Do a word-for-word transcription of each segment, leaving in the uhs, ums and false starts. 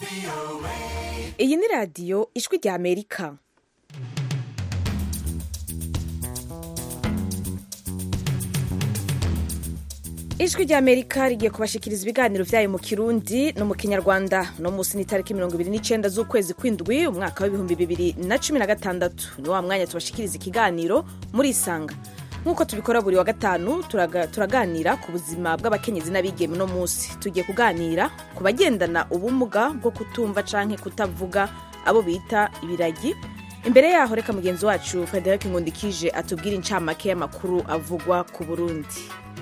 iyi ni radiyo ijwi rya amerika. ijwi rya amerika rigiye kubashikiriza ibiganiro vyayo mu kirundi no mu kinyarwanda. no musi ni tariki mirongo ibiri n'icenda z'ukwezi kw'indwi umwaka w'ibihumbi bibiri na cumi na gatandatu. ni wa mwanya tubashikiriza ikiganiro muri isanga. nk'uko tubikora buri wa gatanu turaga, turaganira ku buzima bw'abakenyezi n'abigeme. no musi tugiye kuganira ku bagendana ubumuga bwo kutumva canke kutavuga, abo bita ibiragi. imbere yaho reka mugenzi wacu Frederic Ngundikije atubwira incamake y'amakuru avugwa ku Burundi.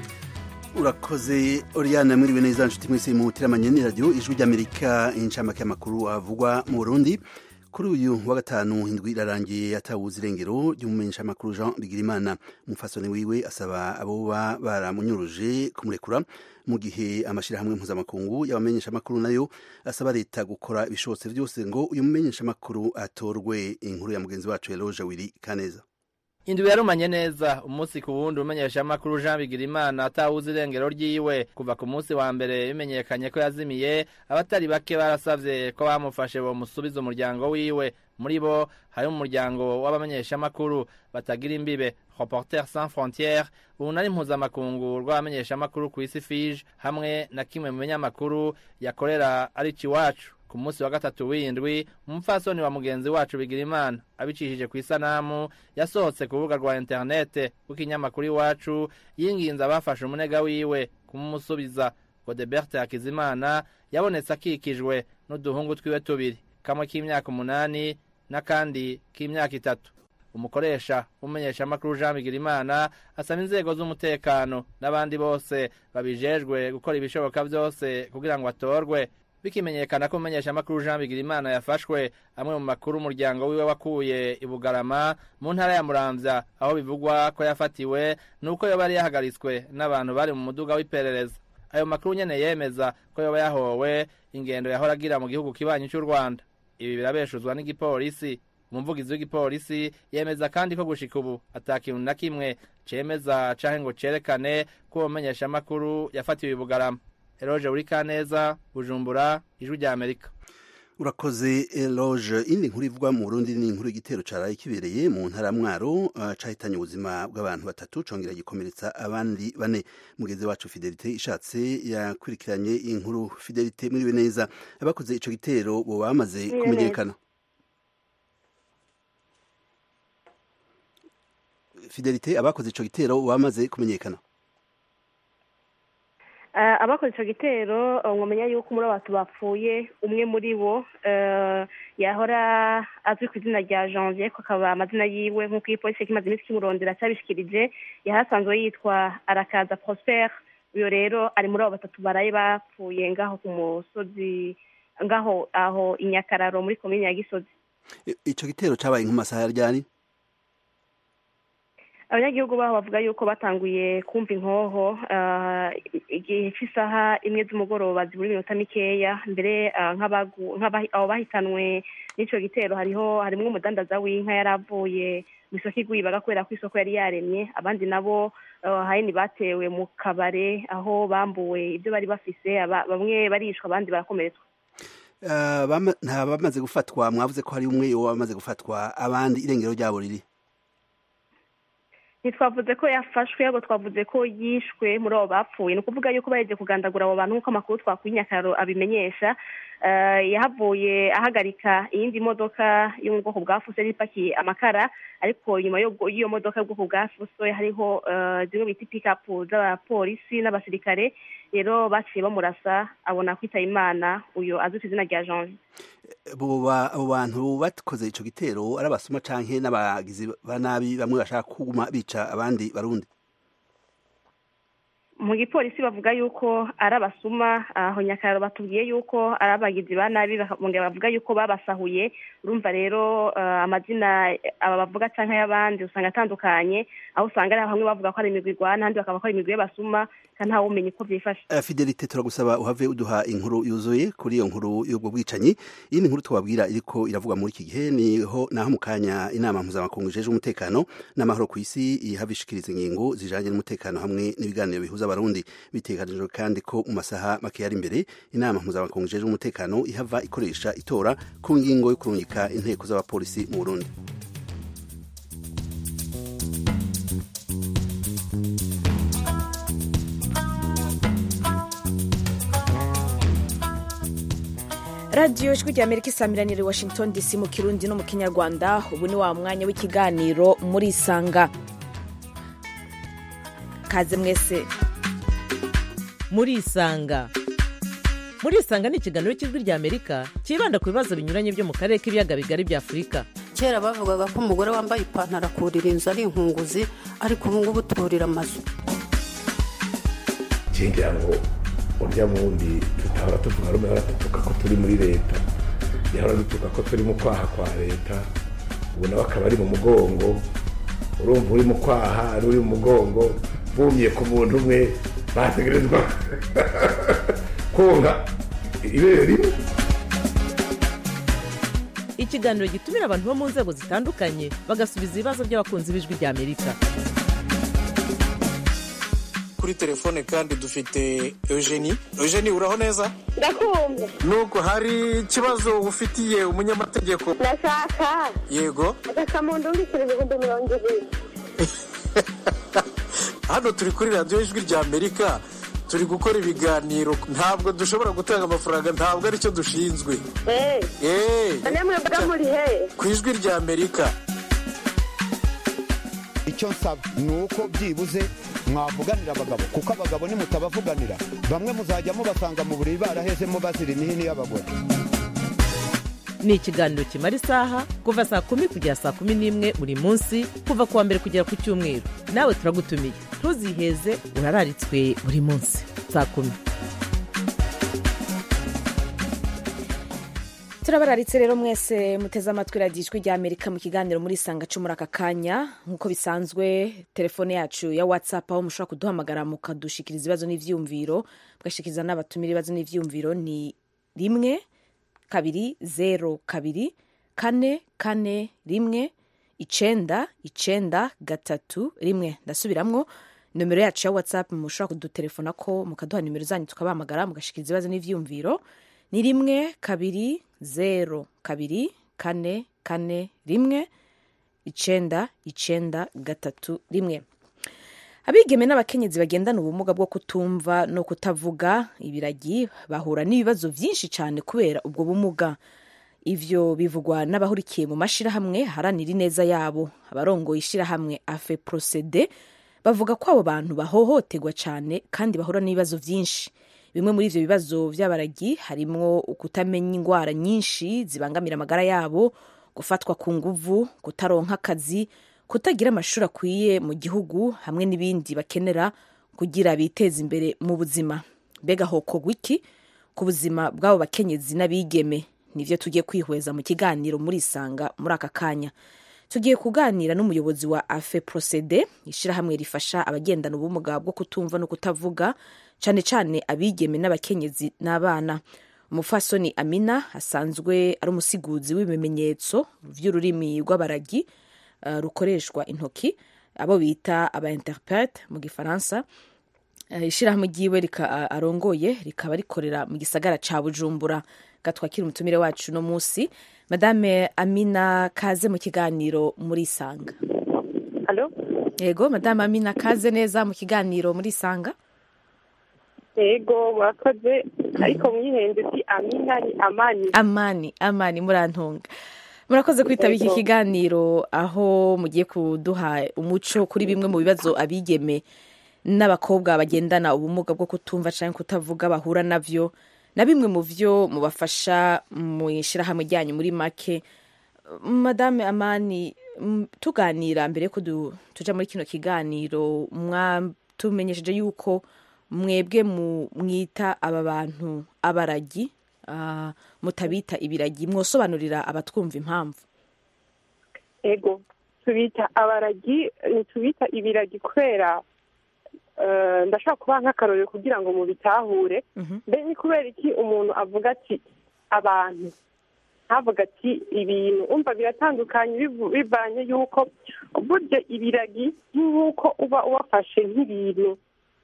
Urakoze Oriana, mwiriwe neza nshuti mwese mu tiramanye ni radio ijwi ry'Amerika. incamake y'amakuru avugwa mu Burundi kuri uyu wa gatanu indwi irarangiye yatawuze irengero ry'umumenyesha makuru Jean Bigirimana. umufasoni wiwe asaba aboba baramunyuruje kumurekura, mu gihe amashirahamwe mpuzamakungu y'abamenyesha makuru nayo asaba leta gukora ibishobotse byose ngo uyu mumenyesha makuru atorwe. inkuru ya mugenzi wacu Eloge Wiri Kaneza. Indwi yarumanye neza umunsi ku wundi umenyesha makuru Jean Bigirimana atawuze irengero ryiwe. kuva ku munsi wa mbere bimenyekanye ko yazimiye, abatari bake barasavye ko bamufashe bo musubiza umuryango wiwe. muri bo hari umuryango w'abamenyesha makuru batagira imbibe, Reporters sans frontières, unari mpuzamakungu rw'abamenyesha makuru ku isi F I J, hamwe na kimwe mu binyamakuru yakorera ari Iwacu. ku munsi wa gatatu w'indwi umupfasoni wa mugenzi wacu Bigirimana abicishije ku isanamu yasohotse ku rubuga rwa interinete rw'ikinyamakuru Iwacu yinginze abafashe umunega wiwe kumumusubiza. Godebert Hakizimana yabonetse akikijwe n'uduhungu twiwe tubiri, kamwe k'imyaka umunani n'akandi k'imyaka itatu. umukoresha umenyesha makuru Jean Bigirimana asaba inzego z'umutekano n'abandi bose babijejwe gukora ibishoboka byose kugira ngo atorwe. bikimenyekana ko umenyesha makuru Jean Bigirimana yafashwe, amwe mu makuru umuryango wiwe wakuye i Bugarama mu ntara ya Muramvya, aho bivugwa ko yafatiwe nuko yoba yari yahagaritswe n'abantu bari mu muduga w'iperereza. ayo makuru nyene yemeza ko yoba yahowe ingendo yahora agira mu gihugu kibanyi cy'u Rwanda. ibi birabeshuzwa n'igipolisi. umuvugizi w'igipolisi yemeza kandi ko gushika ubu atakintu na kimwe cemeza canke ngo cerekane ko umenyesha makuru yafatiwe i Bugarama. Eloge Wiri Kaneza, Bujumbura, ijwi rya Amerika. Urakoze Eloge. indi nkuru ivugwa mu Burundi ni inkuru y'igitero caraye kibereye mu ntara Mwaro, uh, cahitanye ubuzima bw'abantu batatu congera gikomeretsa abandi bane. mugenzi wacu Fidelite Ishatse yakurikiranye inkuru. Fidelite, mwiriwe neza. abakoze ico gitero bo bamaze kumenyekana? Fidelite, abakoze ico gitero bamaze kumenyekana? Uh, abakoze ico gitero ngomenya yuko muri abantu bapfuye umwe muri bo uh, yahora azwi ku izina rya Janvier, ko akaba amazina yiwe nk'uko igipolisi kimaze iminsi kimurondera cyabishikirije yahasanzwe yitwa Arakaza Prosper. uyo rero ari muri abo batatu baraye bapfuye ngaho ku musozi ngaho aho Inyakararo muri komine ya Gisozi. ico gitero cabaye nk'amasaha ryari? abanyagihugu baho bavuga yuko batanguye kumva inkoho igihe cy'isaha imwe z'umugoroba zibura iminota mikeya. mbere abo bahitanwe n'ico gitero hariho harimwo umudandaza w'inka yari avuye mu isoko igwibaga kubera ko isoko yari yaremye. abandi nabo hayini batewe mu kabare aho bambuwe ibyo bari bafise, bamwe barishwa abandi barakomeretswa. nta bamaze gufatwa? mwavuze ko hari umwe wamaze gufatwa, abandi irengero ryabo riri? ntitwavuze ko yafashwe, ahubwo twavuze ko yishwe muri abo bapfuye. ni ukuvuga yuko bahejeje kugandagura abo bantu nk'uko amakuru twakuye Inyakararo abimenyesha. yahavuye ahagarika iyindi modoka yo mu bwoko bwa fuso yari ipakiye amakara, ariko nyuma y'iyo modoka y'ubwoko bwa fuso hariho zimwe bita pikapu z'abapolisi n'abasirikare. rero baciye bamurasa abona kwitaba Imana, uyo azwi ku izina rya Janvier. abo bantu bakoze ico gitero ari abasuma canke n'abagizi ba nabi bamwe bashaka kuguma bica abandi barundi? mu gipolisi bavuga yuko ari abasuma. aho Nyakararo batubwiye yuko ari abagizi ba nabi, bongera bavuga yuko babasahuye. urumva rero amazina aba bavuga canke y'abandi usanga atandukanye, aho usanga ari bamwe bavuga ko ari imigwi igwana, ahandi bakaba ko ari imigwi y'abasuma, kandi ntawe umenya uko vyifashe. Fidelite, turagusaba uhave uduha inkuru yuzuye kuri iyo nkuru y'ubwo bwicanyi. iyi ni inkuru twabwira iriko iravuga muri iki gihe, niho naho mu kanya inama mpuzamakungu ijejwe umutekano n'amahoro ku isi ihabishikiriza ingingo zijanye n'umutekano hamwe n'ibiganiro bihuza z'abarundi. Bitegekanijwe kandi ko mu masaha make yari imbere inama mpuzamakungu ijejwe umutekano ihava ikoresha itora ku ngingo yo kurungika inteko z'abapolisi mu Burundi. radiyo ijwi rya amerika isamiranira i washington dc mu kirundi no mu kinyarwanda. ubu ni wa mwanya w'ikiganiro muri isanga. kaze mwese muri isanga. muri isanga ni ikiganiro cy'ijwi rya amerika cyibanda ku bibazo binyuranye byo mu karere k'ibiyaga bigari bya afurika. kera bavugaga ko umugore wambaye ipantaro akurira inzu ari inkunguzi, ariko ubu ngubu turira amazu. kingira ngo urya mundi tutahora tuvuga rumwe baratutuka ko turi muri leta, yahora dutuka ko turi mu kwaha kwa leta, ubu nawe akaba ari mu mugongo. urumva uri mu kwaha ari uri mu mugongo, bumye ku muntu umwe bategerezwa konka ibere rimwe. ikiganiro gitumira abantu bo mu nzego zitandukanye bagasubiza ibibazo by'abakunzi b'ijwi rya amerika. kuri telefone kandi dufite Eugenie. Eugenie, uraho neza? Ndakumva. Nuko hari ikibazo ufitiye umunyamategeko? Ndashaka. Yego. Ndashaka mu ndundi kuri ibihumbi mirongo ibiri. Hano turi kuri radiyo ijwi rya Amerika, turi gukora ibiganiro, ntabwo dushobora gutanga amafaranga, ntabwo aricyo dushinzwe. Eh. Eh. Namwe mbaga muri he? Ku ijwi rya Amerika. icyo nsaba ni uko byibuze mwavuganira abagabo, kuko abagabo nimutabavuganira bamwe muzajya mubasanga mu buriri barahezemo bazira imihini y'abagore. ni ikiganiro kimara isaha kuva saa kumi kugera saa kumi n'imwe buri munsi, kuva kuwa mbere kugera ku cyumweru. nawe turagutumiye, ntuziheze, urararitswe buri munsi saa kumi. turabararitse rero mwese muteze amatwi radiyo ijwi rya amerika mu kiganiro muri isanga cyo muri aka kanya. nk'uko bisanzwe telefone yacu ya whatsapp aho mushobora kuduhamagara mukadushikiriza ibibazo n'ivyumviro, mugashikiriza n'abatumira ibibazo n'ivyumviro ni rimwe kabiri zero kabiri kane kane rimwe icenda icenda gatatu rimwe. ndasubiramwo nomero yacu ya whatsapp mushobora kudutelefona ko mukaduha nimero zanyu tukabahamagara mugashikiriza ibibazo n'ivyumviro ni rimwe kabiri zero kabiri kane kane rimwe icenda icenda gatatu rimwe. abigeme n'abakenyezi bagendana ubumuga bwo kutumva no kutavuga ibiragi bahura n'ibibazo byinshi cyane kubera ubwo bumuga. ivyo bivugwa n'abahurikiye mu mashirahamwe haranira ineza yabo. abarongoye ishirahamwe afe procede bavuga ko abo bantu bahohoterwa cyane kandi bahura n'ibibazo byinshi. bimwe muri ivyo bibazo vy'abaragi harimwo ukutamenya ingwara nyinshi zibangamira amagara yabo, gufatwa ku nguvu, kutaronka akazi, kutagira amashuri akwiye mu gihugu, hamwe n'ibindi bakenera kugira biteze imbere mu buzima. mbega hokorwa iki ku buzima bw'abo bakenyezi n'abigeme? nivyo tugiye kwihweza mu kiganiro muri isanga muri aka kanya. tugiye kuganira n'umuyobozi wa afe procede, ishirahamwe rifasha abagendana ubumuga bwo kutumva no kutavuga, cyane cyane abigeme n'abakenyezi n'abana. umufasoni Amina asanzwe ari umusiguzi w'ibimenyetso vy'ururimi rw'abaragi uh, rukoreshwa intoki, abo bita aba interprete mu gifaransa. uh, ishirahamwe ryiwe rika uh, arongoye rikaba rikorera mu gisagara ca Bujumbura. gatwakira umutumire wacu no musi. Madame Amina, kaze mu kiganiro muri isanga. Allo? Yego, Madame Amina, kaze neza mu kiganiro muri isanga. Yego, mwakoze, ariko mwihenze si Amina ni Amani. Amani, Amani murantunga. Murakoze kwitaba iki kiganiro aho mugiye kuduha umuco kuri bimwe mu bibazo abigeme n'abakobwa bagendana ubumuga bwo kutumva canke kutavuga bahura navyo, na bimwe mu vyo mubafasha mu ishirahamwe ryanyu muri make. Madame Amani, tuganira mbere ko tuja muri kino kiganiro, mwatumenyesheje yuko mwebwe mwita aba bantu abaragi, uh, mutabita ibiragi. mwosobanurira abatwumva impamvu? Ego, tubita abaragi, tubita ibiragi kubera ndashaka kuba nk'akarorero kugira ngo mubitahure. mbe ni kubera iki umuntu avuga ati abantu, ntavuga ati ibintu? umva biratandukanye bivanye yuko burya ibiragi nk'uko uba ubafashe nk'ibintu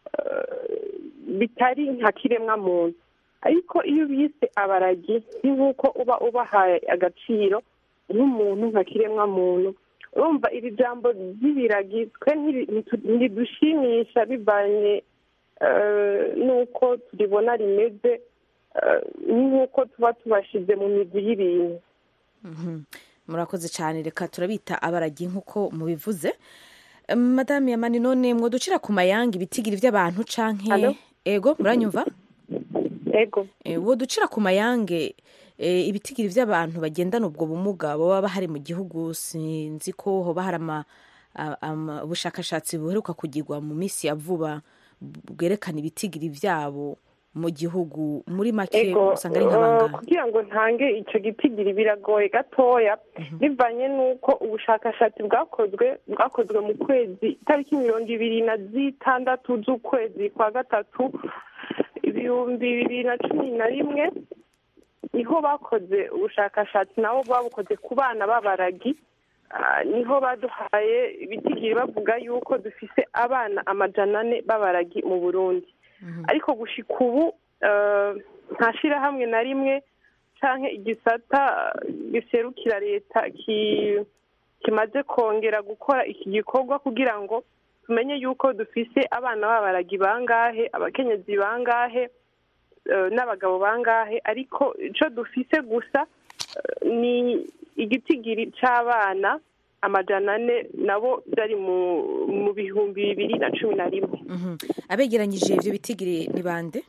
bitari nka kiremwa muntu. Ariko iyo bise abaragi ni nk'uko uba ubahaye agaciro nk'umuntu nka kiremwa muntu. Urumva iri jambo ry'ibiragi twe ntidushimisha bivanye n'uko turibona rimeze, nk'uko tuba tubashize mu migwi y'ibintu. Murakoze cyane, reka turabita abaragi nk'uko mubivuze. Madame Yamani, none mwoducira ku mayanga ibitigiri by'abantu canke ego muranyumva? Ego. E, woducira ku mayange e, ibitigiri by'abantu bagendana ubwo bumuga baba bahari mu gihugu, sinzi ko hoba hari ama ubushakashatsi buheruka kugirwa mu minsi ya vuba bwerekana ibitigiri byabo mu gihugu, muri make usanga ari nk'abangana. Kugira ngo ntange ico gitigiri biragoye gatoya, bivanye n'uko ubushakashatsi bwakozwe bwakozwe mu kwezi itariki mirongo ibiri na zitandatu z'ukwezi kwa gatatu ibihumbi bibiri na cumi na rimwe, niho bakoze ubushakashatsi nabo babukoze ku bana b'abaragi. Niho baduhaye ibitigiri bavuga yuko dufise abana amajana ane b'abaragi mu Burundi. Ariko gushika ubu nta shirahamwe na rimwe canke igisata giserukira leta kimaze kongera gukora iki gikorwa kugira ngo tumenye yuko dufise abana b'abaragi bangahe, abakenyezi bangahe, n'abagabo bangahe. Ariko ico dufise gusa ni igitigiri c'abana amajana ane nabo byari mu bihumbi bibiri na cumi na rimwe. Abegeranyije ivyo bitigiri ni bande?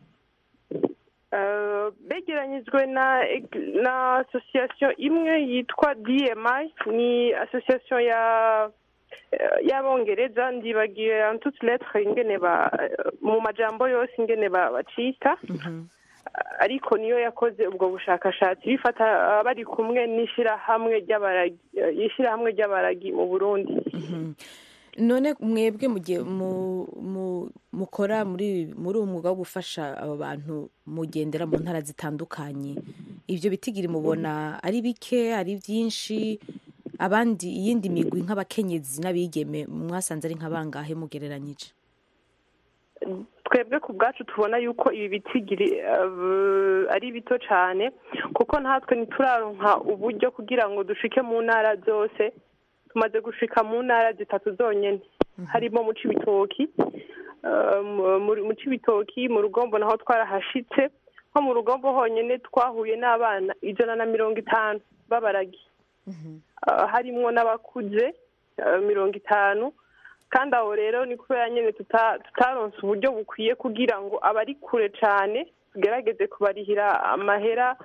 Begeranyijwe na na association imwe yitwa D M I, ni association ya y'abongereza, ndibagiye en toute lettre ingene ba mu majambo yose ingene bacita. Ariko niyo yakoze ubwo bushakashatsi bifata bari kumwe n'ishirahamwe ry'abaragi ishirahamwe ry'abaragi mu Burundi. None mwebwe mugiye mukora muri muri umwuga wo gufasha abo bantu mugendera mu ntara zitandukanye, ivyo bitigiri mubona ari bike, ari byinshi? Abandi iyindi migwi nk'abakenyezi n'abigeme mwasanze ari nk'abangahe mugereranyije? Twebwe ku bwacu tubona yuko ibi bitigiri ari bito cyane, kuko natwe ntituraronka uburyo kugira ngo dushike mu ntara zose. Tumaze gushika mu ntara zitatu zonyene, harimo mu Cibitoki, mu Cibitoki mu Rugombo naho twarahashitse. Nko mu Rugombo honyene twahuye n'abana ijana na mirongo itanu b'abaragi, harimwo n'abakuze mirongo itanu. Kandi aho rero ni kubera nyene tutaronse uburyo bukwiye kugira ngo abari kure cane tugerageze kubarihira amahera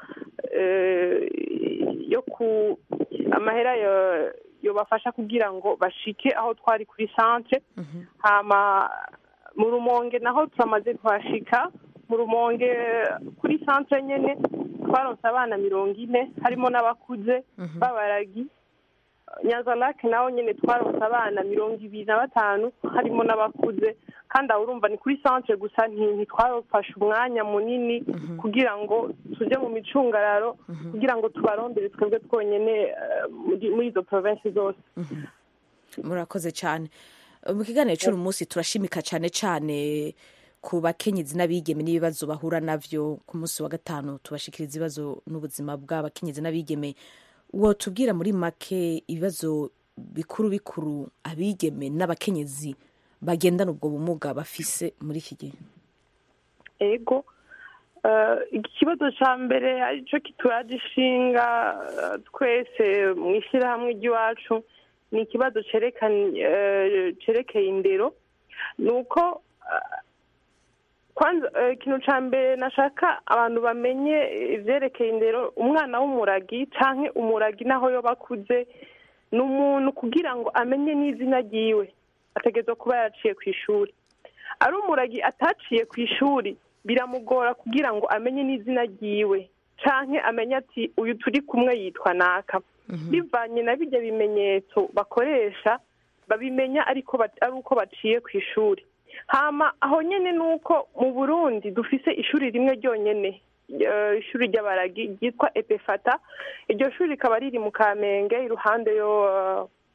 yo ku amahera yobafasha kugira ngo bashike aho twari kuri centre. Hama mu Rumonge naho turamaze kuhashika. Mu Rumonge kuri centre nyene twaronse abana mirongo ine, harimo n'abakuze b'abaragi. Nyanza-Lac naho nyene twaronse abana mirongo ibiri na batanu, harimo n'abakuze. Kandi aho urumva ni kuri centre gusa, ntitwarofashe umwanya munini kugira ngo tuje mu micungararo kugira ngo tubarondere twebwe twonyene muri izo province zose. Murakoze cyane. Mu kiganiro cy'uyu munsi turashimika cyane cyane ku bakenyezi n'abigeme n'ibibazo bahura navyo. Ku munsi wa gatanu tubashikiriza ibibazo n'ubuzima bw'abakenyezi n'abigeme. Wotubwira muri make ibibazo bikuru bikuru abigeme n'abakenyezi bagendana ubwo bumuga bafise muri iki gihe? Ego, ikibazo ca mbere arico kituragishinga twese mu ishyirahamwe ry'iwacu ni ikibazo cerekeye indero. Nuko kwanza ikintu ca mbere nashaka abantu bamenye ivyerekeye indero, umwana w'umuragi canke umuragi naho yo bakuze ni umuntu kugira ngo amenye n'izina ryiwe ategerezwa kuba yaraciye ku ishuri. Ari umuragi ataciye ku ishuri biramugora kugira ngo amenye n'izina ryiwe canke amenye ati uyu turi kumwe yitwa naka. Bivanye na bijya bimenyetso bakoresha babimenya ariko ari uko baciye ku ishuri. Hama aho nyene nuko mu Burundi dufise ishuri rimwe ryonyene, ishuri ry'abaragi ryitwa Epefata. Iryo shuri rikaba riri mu Kamenge iruhande yo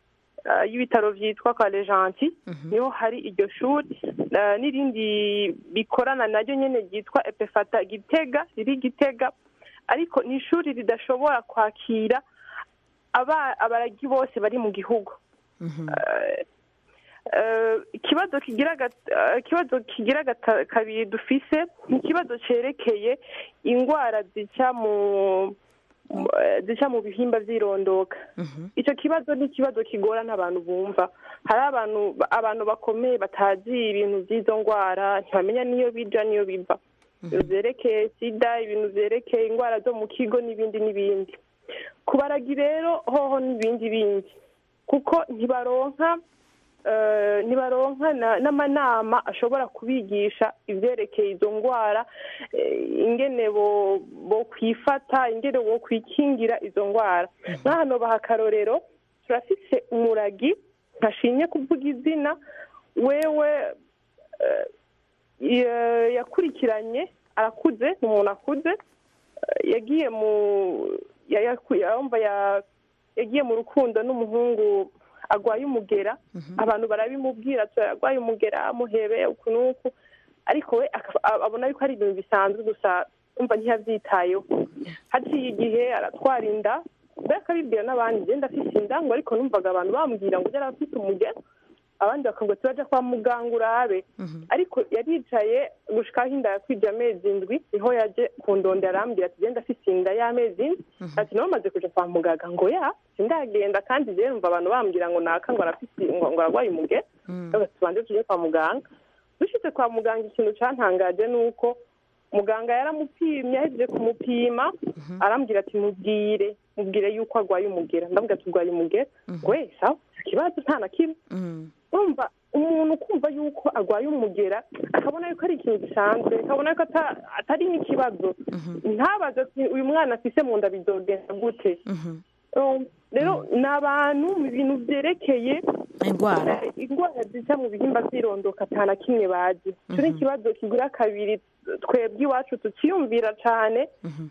y'ibitaro byitwa kwa Lejanti niho hari iryo shuri n'irindi bikorana naryo nyine ryitwa Epefata Gitega riri Gitega ariko ni ishuri ridashobora kwakira abaragi bose bari mu gihugu. ikibazo kigira ikibazo kigira kabiri dufise ni ikibazo cerekeye ingwara zica mu zica mu bihimba vyirondoka. Ico kibazo ni ikibazo kigora n'abantu bumva. Hari abantu abantu bakomeye batazi ibintu vy'izo ngwara, ntibamenya niyo bija niyo biva. Ibintu vyerekeye sida, ibintu vyerekeye ingwara zo mu kigo n'ibindi n'ibindi. Kubaragi rero hoho n'ibindi bindi kuko ntibaronka ntibaronka n'amanama ashobora kubigisha ivyerekeye izo ngwara, ingene bo kwifata, ingene bo kwikingira izo ngwara. Nk'ahano baha akarorero turafise umuragi ntashimye kuvuga izina, wewe yakurikiranye arakuze, ni umuntu akuze, yagiye mu yagiye mu rukundo n'umuhungu agwaye umugera. Abantu barabimubwira ati agwaye umugera amuhebe uku nuku, ariko we abona yuko ari ibintu bisanzwe gusa umva ntiyavyitayeho. Haciye igihe aratwara inda, mbere akabibwira n'abandi je ndafise inda, ngo ariko numvaga abantu bambwira ngo yari afise umugera, abandi bakavuga ati baja kwa muganga urabe. Ariko yaricaye gushikaho inda yakwije amezi indwi, niho yaje kundondera arambwira ati je ndafise inda y'amezi indwi, ati nawe maze kuja kwa muganga, ngo ya sindagenda kandi je numva abantu bambwira ngo naka ngo arafise ngo arwaye umugera, tubanze tuje kwa muganga. Dushitse kwa muganga ikintu cantangaje nuko muganga yaramupimye, ahejeje kumupima arambwira ati mubwire mubwire yuko arwaye umugera. Ndambwira ati urwaye umugera, we sawa ikibazo nta na kimwe. Umva umuntu kumva yuko arwaye umugera akabona yuko ari ikintu gisanzwe, akabona yuko atari n'ikibazo, ntabaze ati uyu mwana afise mu nda bizogenda gute. Rero ni abantu mu bintu vyerekeye ingwara ingwara zica mu bihimba vyirondoka ata na kimwe bazi. Ico ni ikibazo kigura kabiri twebwe iwacu tukiyumvira cane.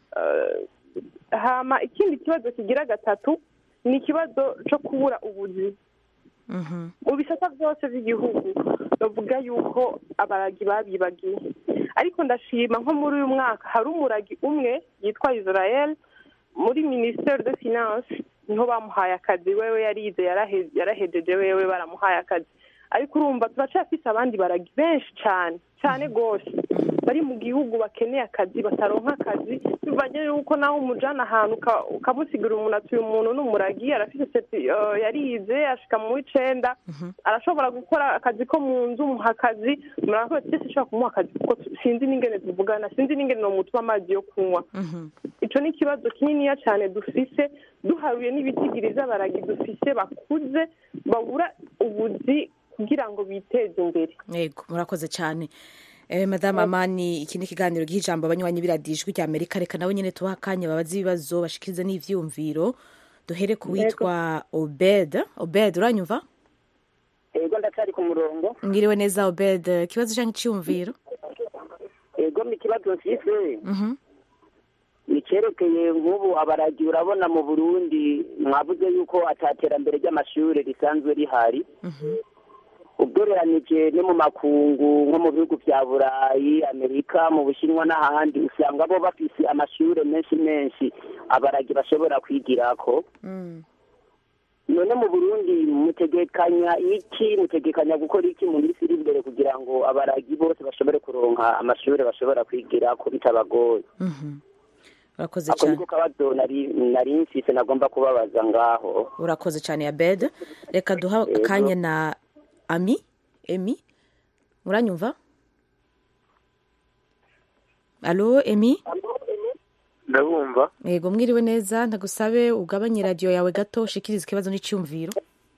Hama ikindi kibazo kigira gatatu ni ikibazo co kubura ubuzi mu bisata byose by'igihugu. Bavuga yuko abaragi babibagiye, ariko ndashima nko muri uyu mwaka hari umuragi umwe yitwa Israel muri Ministère de Finance, niho bamuhaye akazi. Wewe yarize yarahejeje, wewe baramuhaye akazi. Ariko urumva turacafise abandi baragi benshi cane cane gose bari mu gihugu bakeneye akazi bataronka akazi, bivanye yuko naho umujana ahantu ukamusigira umuntu ati uyu muntu n'umuragi arafise yarize ashika mu w'icenda, arashobora gukora akazi ko mu nzu, muha akazi. Murakoze twese ushobora kumuha akazi kuko sinzi n'ingene tuvugana, sinzi n'ingene nomutuma amazi yo kunywa. Ico ni ikibazo kininiya cane dufise, duharuye n'ibitigiriza abaragi dufise bakuze babura ubuzi kugira ngo biteze imbere. Yego murakoze cyane. Eh, Madame Amani, iki ni ikiganiro gihijambo abanywanyi biradijwe rya Amerika. Reka nawe nyene tuha akanya babazi ibibazo bashikirize n'ivyumviro. Duhere ku witwa Obed. Obed uranyumva? Ego ndacari ku murongo. Ngiriwe neza Obed, kibazo canke cyumviro? Ego mi kibazo mfise. Mhm. Nicerekeye nk'ubu abaragi urabona mu Burundi mwavuze yuko ataterambere ry'amashure risanzwe rihari. Mhm. Ubworeranije no mu makungu nko mu bihugu vya Burayi, Amerika, mu Bushinwa n'ahandi usanga bo bafise amashure menshi menshi abaragi bashobora kwigirako. Mm. None mu Burundi mutegekanya iki, mutegekanya gukora iki mu minsi iri imbere kugira ngo abaragi bose bashobore kuronka amashure bashobora kwigirako bitabagoye? Mhm. Urakoze cyane. Ako kabazo nari nari mfise nagomba kubabaza ngaho. Urakoze cyane Abed. Reka duha akanya na Ami, Emi, muranyumva? Allo, Emi? Ndabumva. Yego mwiriwe neza, ndagusabe ugabanye radio yawe gato ushikirize ikibazo n'icyumviro.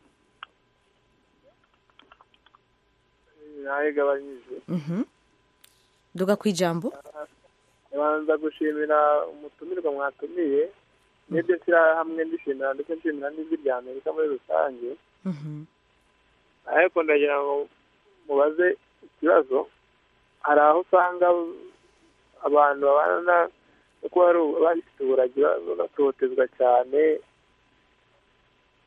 Yaye gabanyije. Mhm. Duga kwijambo. Banza gushimira umutumirwa mwatumiye. Nibyo sira hamwe ndishimira ndetse nshimira n'ijwi rya Amerika muri rusange. Mhm. Ariko ndagira ngo mubaze ikibazo, hari aho usanga abantu babana kuko bafite uburagi batotezwa cyane,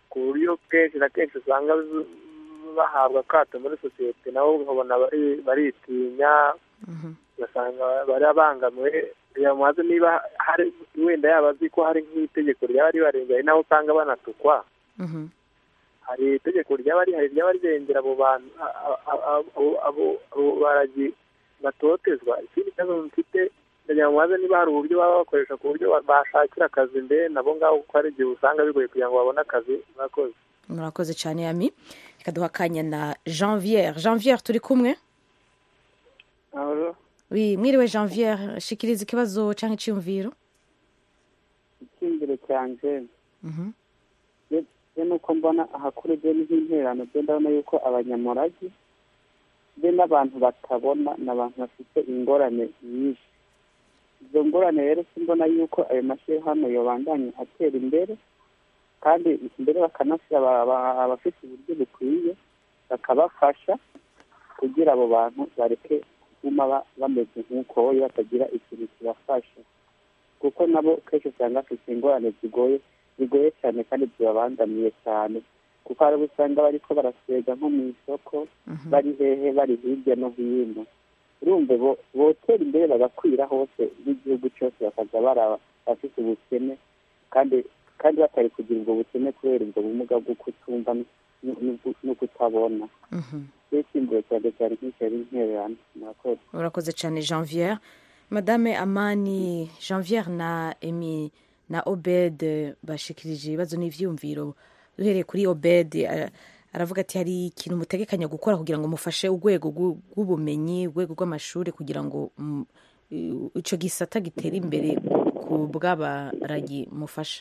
ku buryo kenshi na kenshi usanga bahabwa akato muri sosiyete nabo ukabona baritinya ugasanga barabangamiwe maze niba hari wenda yaba azi ko hari nk'itegeko ryaba ribarengera naho usanga banatukwa hari itegeko ryaba rihari ryaba rirengera abo bantu abo baragi batotezwa. Ikindi kibazo mfite ndagira ngo maze niba hari uburyo baba bakoresha ku buryo bashakira akazi mbere nabo ngabo kuko hari igihe usanga bigoye kugira ngo babone akazi. Murakoze. Murakoze cyane Ami. Reka duha akanya na Janvier. Janvier turi kumwe? Alo. Oui, mwiriwe Janvier, shikiriza ikibazo cyangwa icyumviro? Icyumviro cyanje. Mhm. Ye nuko mbona ahakuru je n'interano je ndabona yuko abanyamuragi be n'abantu batabona n'abantu bafite ingorane nyinshi. Izo ngorane rero simbona yuko ayo mashyirahamwe hano yobandanye atera imbere kandi imbere bakanashyira abafite uburyo bukwiye bakabafasha kugira abo bantu bareke kuguma bameze nk'uko wowe batagira ikintu kibafasha kuko nabo kenshi usanga bafite ingorane zigoye zigoye cyane kandi zibabangamiye cyane kuko hari usanga bariko barasega nko mu isoko bari hehe bari hirya no hino. Urumve botera imbere bagakwira hose n'igihugu cyose bakaza baraba bafite ubukene kandi kandi batari kugira ubwo bukene kubera ubwo bumuga bwo kutumva no kutabona. Icyumviro cyane cyane nk'icyo intererano. Murakoze. Urakoze cyane Janvier. Madame Amani, Janvier na Emi na Obed bashikirije ibibazo n'ivyumviro. Duhereye kuri Obed aravuga ati hari ikintu mutegekanya gukora kugira ngo mufashe urwego rw'ubumenyi, urwego rw'amashuri kugira ngo ico gisata gitera imbere ku bw'abaragi mufasha.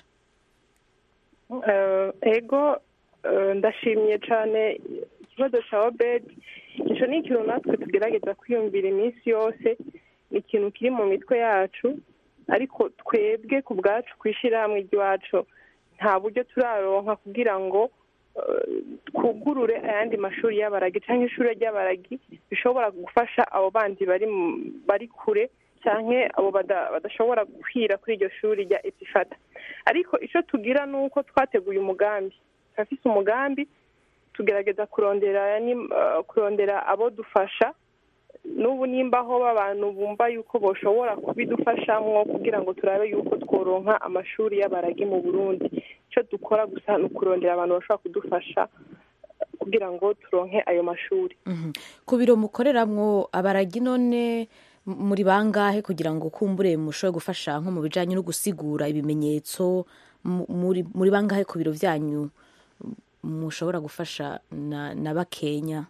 Ego ndashimye cyane ikibazo cya Obed. Ico ni ikintu natwe tugerageza kwiyumvira iminsi yose, ni ikintu kiri mu mitwe yacu ariko twebwe ku bwacu kwishirahamwe ry'iwacu nta buryo turaronka kugira ngo twugurure ayandi mashuri y'abaragi cyangwa ishuri ry'abaragi bishobora gufasha abo bandi bari bari kure cyangwa abo badashobora gukwira kuri iryo shuri rya Etifata. Ariko icyo tugira ni uko twateguye umugambi, turafise umugambi tugerageza kurondera kurondera abo dufasha n'ubu nimba aho abantu bumva yuko boshobora kubidufashamwo kugira ngo turabe yuko tworonka amashuri y'abaragi mu Burundi. Icyo dukora gusa ni ukurondera abantu bashobora kudufasha kugira ngo turonke ayo mashuri. Ku biro mukoreramwo abaragi none muri bangahe kugira ngo kumbure mushobore gufasha nko mu bijanye no gusigura ibimenyetso? Muri bangahe ku biro vyanyu mushobora gufasha na, na bakenya?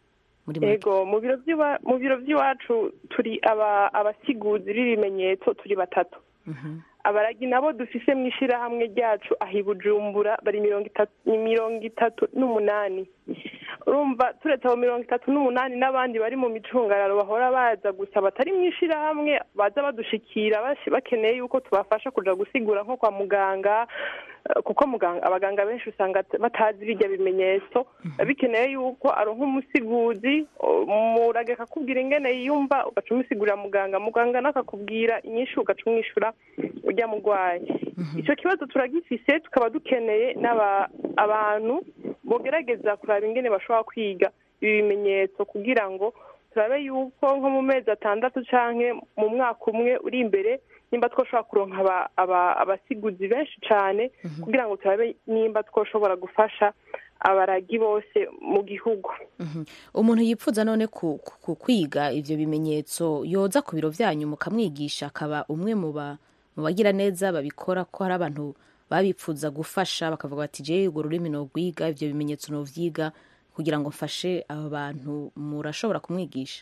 Ego mu biro by'iwa mu biro by'iwacu turi aba abasiguzi b'ibimenyetso turi batatu. Abaragi nabo dufise mu ishirahamwe ryacu ahi Bujumbura bari mirongo itatu mirongo itatu n'umunani. Urumva turetse abo mirongo itatu n'umunani n'abandi bari mu micungararo bahora baza gusa batari mu ishirahamwe baza badushikira bakeneye yuko tubafasha kuja gusigura nko kwa muganga kuko muganga abaganga benshi usanga batazi bijya bimenyetso bikeneye yuko aronka umusiguzi murageka kubwira ingene yiyumva ugaca umusigurira muganga muganga nakakubwira inyishu ugaca umwishura ujya mugwaye. Icyo kibazo turagifise tukaba dukeneye n'aba abantu bogerageza kuraba ingene bashobora kwiga ibi bimenyetso kugira ngo turabe yuko nko mu mezi atandatu canke mu mwaka umwe uri imbere nimba twoshobora kuronka abasiguzi benshi cyane kugira ngo turabe nimba twoshobora gufasha abaragi bose mu gihugu. Umuntu yipfuza none ku kwiga ivyo bimenyetso yoza ku biro vyanyu mukamwigisha akaba umwe mu bagira neza babikora ko hari abantu babipfuza gufasha bakavuga bati je urwo rurimi no gwiga ivyo bimenyetso no vyiga kugira ngo mfashe abo bantu murashobora kumwigisha?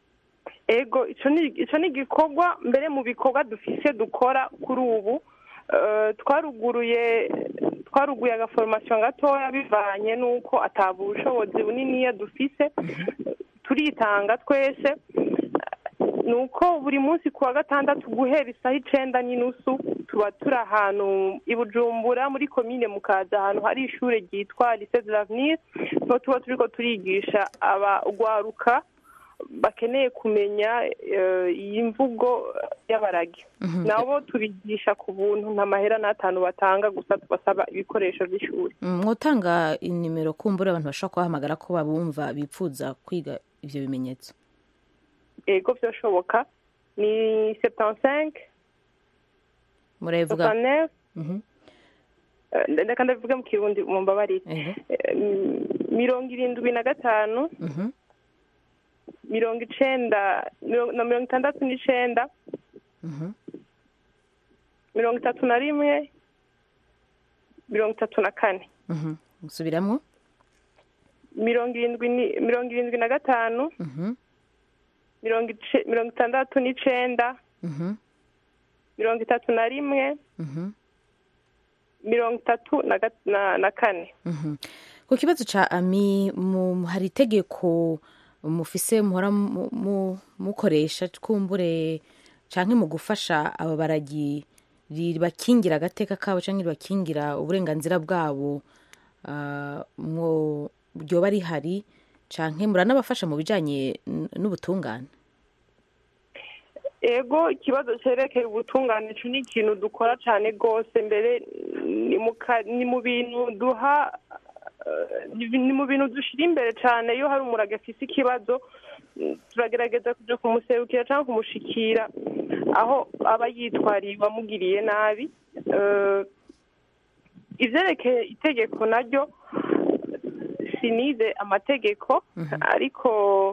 Ego ico ni ico ni gikorwa mbere mu bikorwa dufise dukora kuri ubu twaruguruye twaruguye aga formation gatoya bivanye nuko atabushobozi bunini ya dufise turitanga twese nuko buri munsi kuwa gatandatu guhera isaha icenda n'inusu tuba turi ahantu i Bujumbura muri komine Mukaza ahantu hari ishure ryitwa Lycée de l'Avenir no tuba turiko turigisha aba ugwaruka bakeneye kumenya iyi mvugo y'abaragi nabo tubigisha ku buntu nta mahera n'atanu batanga gusa tubasaba ibikoresho by'ishuri. mwotanga inimero kumbura abantu bashobora kubahamagara ko babumva bipfuza kwiga ivyo bimenyetso? Ego byashoboka ni septancinq murabivuga ndeka ndabivuga mu kirundi mumbabarire mirongo irindwi na gatanu mirongo icenda na mirongo itandatu n'icenda mirongo itatu na rimwe mirongo itatu na kane. musubiramwo mirongo irindwi mirongo irindwi na gatanu mirongo itandatu n'icenda mirongo itatu na rimwe mirongo itatu na kane. ku kibazo ca ami hari itegeko mufise muhora mukoresha kumbure canke mu gufasha aba baragi ribakingira agateka kabo canke ribakingira uburenganzira bwabo ryoba rihari canke muranabafasha mu bijanye n'ubutungane? Ego ikibazo cerekeye ubutungane cyo ni ikintu dukora cyane rwose mbere ni mu bintu duha ni mu bintu dushira imbere cyane iyo hari umurage afise ikibazo turagerageza kuja kumuserukira cyangwa kumushikira aho aba yitwariye wamugiriye nabi. Ivyerekeye itegeko naryo sinize amategeko ariko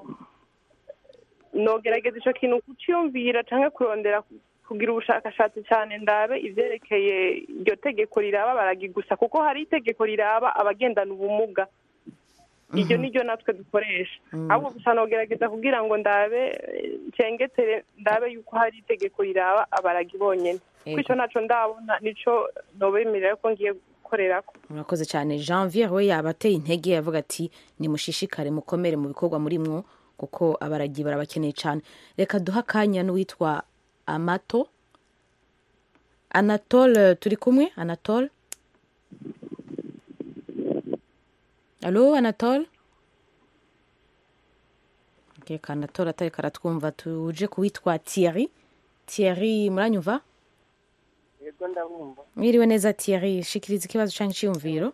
nogerageza ico kintu kuciyumvira canke kurondera kugira ubushakashatsi cyane ndabe ivyerekeye iryo tegeko riraba baragi gusa kuko hari itegeko riraba abagendana ubumuga iryo niryo natwe dukoresha ahubwo gusa nogerageza kugira ngo ndabe cengetere ndabe yuko hari itegeko riraba abaragi bonyene kuko ico naco ndabona nico nobemerera ko ngiye gukorerako. murakoze cyane. Janvier we yabateye intege yavuga ati nimushishikare mukomere mu bikorwa murimwo kuko abaragi barabakeneye cyane. Reka duha akanya n'uwitwa Amato Anatole, turi kumwe Anatole? Allo Anatole? Reka Anatole atari karatwumva tuje kuwitwa Thierry. Thierry muranyumva? Yego ndabumva. Mwiriwe neza Thierry, shikiriza ikibazo canke cyumviro?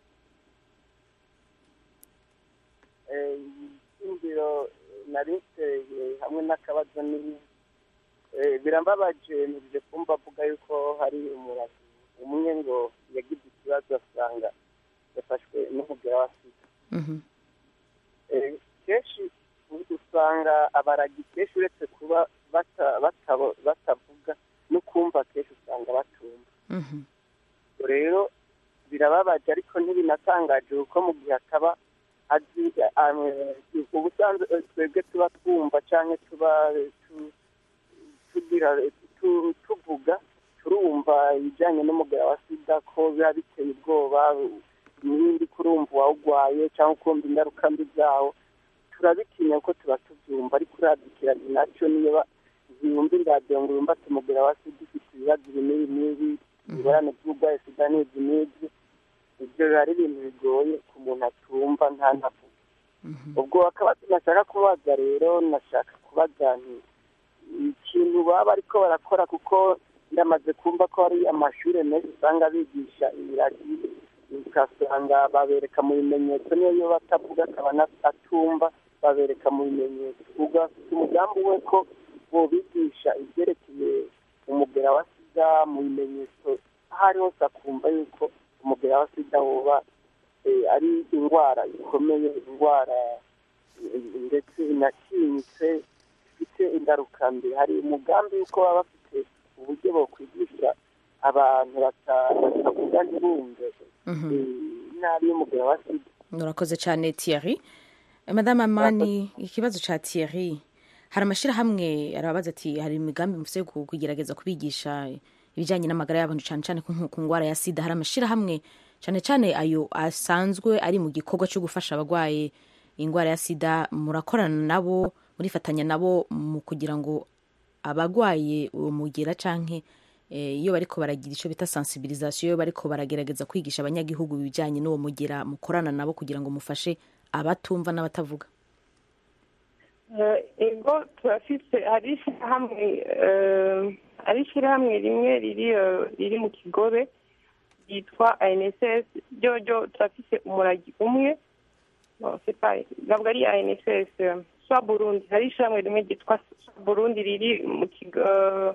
Eh cyumviro nariste hamwe n'akabazo ni birambabaje nibyo kumva avuga yuko hari umuragi umwe ngo yagize ikibazo asanga yafashwe n'umugera wa sida. Kenshi usanga abaragi kenshi uretse kuba batavuga no kumva kenshi usanga batumva. Rero birababaje ariko ntibinatangaje kuko mu gihe akaba azi ubusanzwe twebwe tuba twumva cyangwa tuba tugira tuvuga turumva ibijyanye n'umugera wa sida ko biba biteye ubwoba n'ibindi kurumva uwawugwaye cyangwa ukumva ingaruka mbi zawo turabitinya ko tuba tubyumva ariko uradikiranye nacyo niba ziyumva iradiyo ngo yumva ati umugera wa sida ufite ibibazo ibi n'ibi n'ibi ingorane by'ubwaye sida n'ibi n'ibi ibyo biba ari ibintu bigoye ku muntu atumva nta navuga. ubwo akaba tunashaka kubaza rero nashaka kubaza nti ikintu baba ariko barakora kuko ndamaze kumva ko hari amashuri menshi usanga bigisha ibiragi ugasanga babereka mu bimenyetso niyo batavuga akaba atumva babereka mu bimenyetso ugafite umugambi we ko bobigisha ibyerekeye umugera wa sida mu bimenyetso aho ari hose akumva yuko umugera wa sida woba ari indwara ikomeye indwara ndetse inatinyitse ifite ingaruka mbi. Hari umugambi yuko baba bafite uburyo bwo kwigisha abantu batavuga ntibumve nabi y'umugera wa sida. Murakoze cyane Thierry. Madame Amani, ikibazo ca Thierry hari amashirahamwe arabaza ati hari imigambi mufise kugerageza kubigisha ibijanye n'amagara y'abantu cyane cyane ku ngwara ya sida. Hari amashirahamwe cyane cyane ayo asanzwe ari mu gikorwa cyo gufasha abagwaye ingwara ya sida, murakorana nabo murifatanya nabo mu kugira ngo abagwaye uwo mugera canke iyo bariko baragira ico bita sensibilisation, iyo bariko baragerageza kwigisha abanyagihugu ibijanye n'uwo mugera mukorana nabo kugira ngo mufashe abatumva n'abatavuga? ego turafise hari ishyirahamwe hari ishyirahamwe rimwe riri riri mu Kigobe ryitwa A N S S ryo turafise umuragi umwe ntabwo ari A N S S swa Burundi hari ishyirahamwe rimwe ryitwa Burundi riri mu Kigobe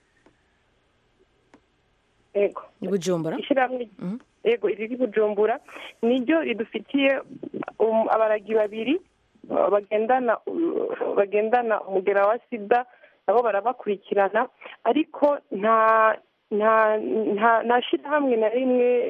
ego ni Bujumbura ishyirahamwe ego riri Bujumbura niryo ridufitiye abaragi babiri bagendana bagendana umugera wa sida nabo barabakurikirana ariko nta nta nta shyirahamwe na rimwe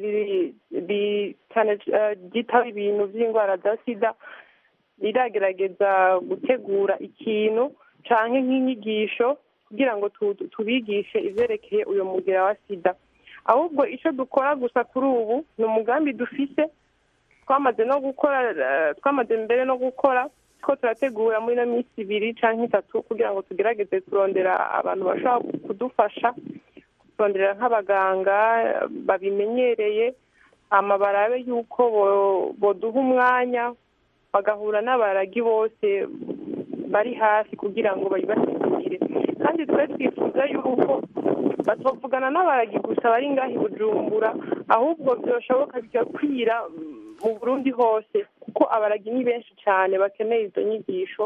ryitaba ibintu by'indwara za sida riragerageza gutegura ikintu cyangwa nk'inyigisho kugira ngo tubigishe ibyerekeye uyu mugera wa sida ahubwo icyo dukora gusa kuri ubu ni umugambi dufise twamaze no gukora twamaze mbere no gukora ko turategura muri ino minsi ibiri cyangwa itatu kugira ngo tugerageze kurondera abantu bashobora kudufasha kurondera nk'abaganga babimenyereye hama barabe yuko boduha umwanya bagahura n'abaragi bose bari hafi kugira ngo bayibasigurire kandi twe twifuza yuko batavugana n'abaragi gusa bari ngaho i Bujumbura ahubwo byoshoboka bigakwira mu Burundi hose kuko abaragi ni benshi cyane bakeneye izo nyigisho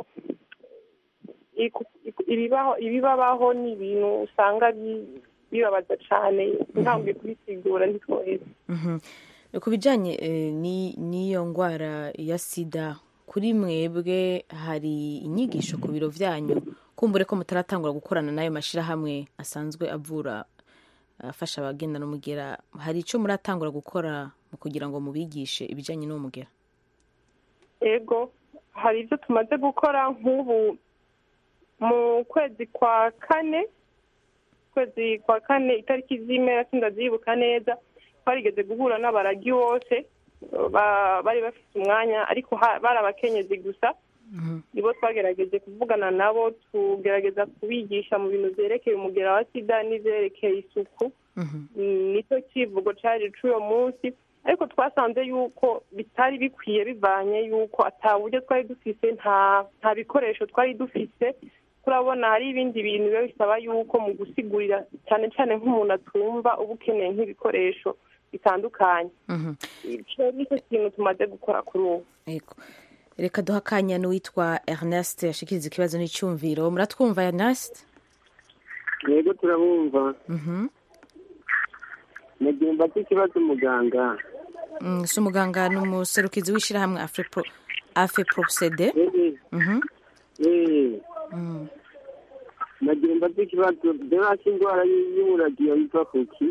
ibibaho ibibabaho ni ibintu usanga bibabaza cyane ntambwe kubisigura ntitwoheze ku bijyanye n'iyo ndwara ya sida kuri mwebwe hari inyigisho ku biro byanyu kumbure ko mutaratangura gukorana n'ayo mashyirahamwe asanzwe avura afasha abagendana umugera hari icyo muratangura gukora mu kugira ngo mubigishe ibijyanye n'uwo mugera ego hari ibyo tumaze gukora nk'ubu mu kwezi kwa kane kwezi kwa kane itariki z'imera sindazibuka neza twarigeze guhura n'abaragi bose bari bafite umwanya ariko bari abakenyezi gusa nibo twagerageje kuvugana nabo tugerageza kubigisha mu bintu byerekeye umugera wa sida n'ibyerekeye isuku nicyo kivugo cyari cy'uwo munsi ariko twasanze yuko bitari bikwiye bivanye yuko ataburyo twari dufise nta nta bikoresho twari dufise turabona hari ibindi bintu biba bisaba yuko mu gusigurira cyane cyane nk'umuntu atumva uba ukeneye nk'ibikoresho bitandukanye icyo nicyo kintu tumaze gukora kuri ubu reka duha akanya n'uwitwa Ernest yashikiriza ikibazo n'icyumviro muratwumva Ernest yego turabumva nagiye mbaza ikibazo umuganga si umuganga ni umuserukizi w'ishyirahamwe afeprosede nagiye mbaza ikibazo rero indwara y'umuragiyo yitwa kuki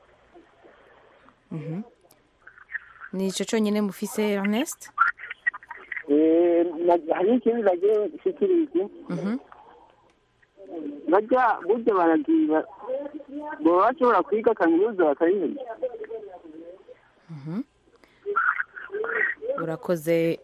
ni icyo cyonyine mufise Ernest hari ikindi nagiye nshikiriza bajya burya baragira baba bashobora kwiga kaminuza bakayimenya urakoze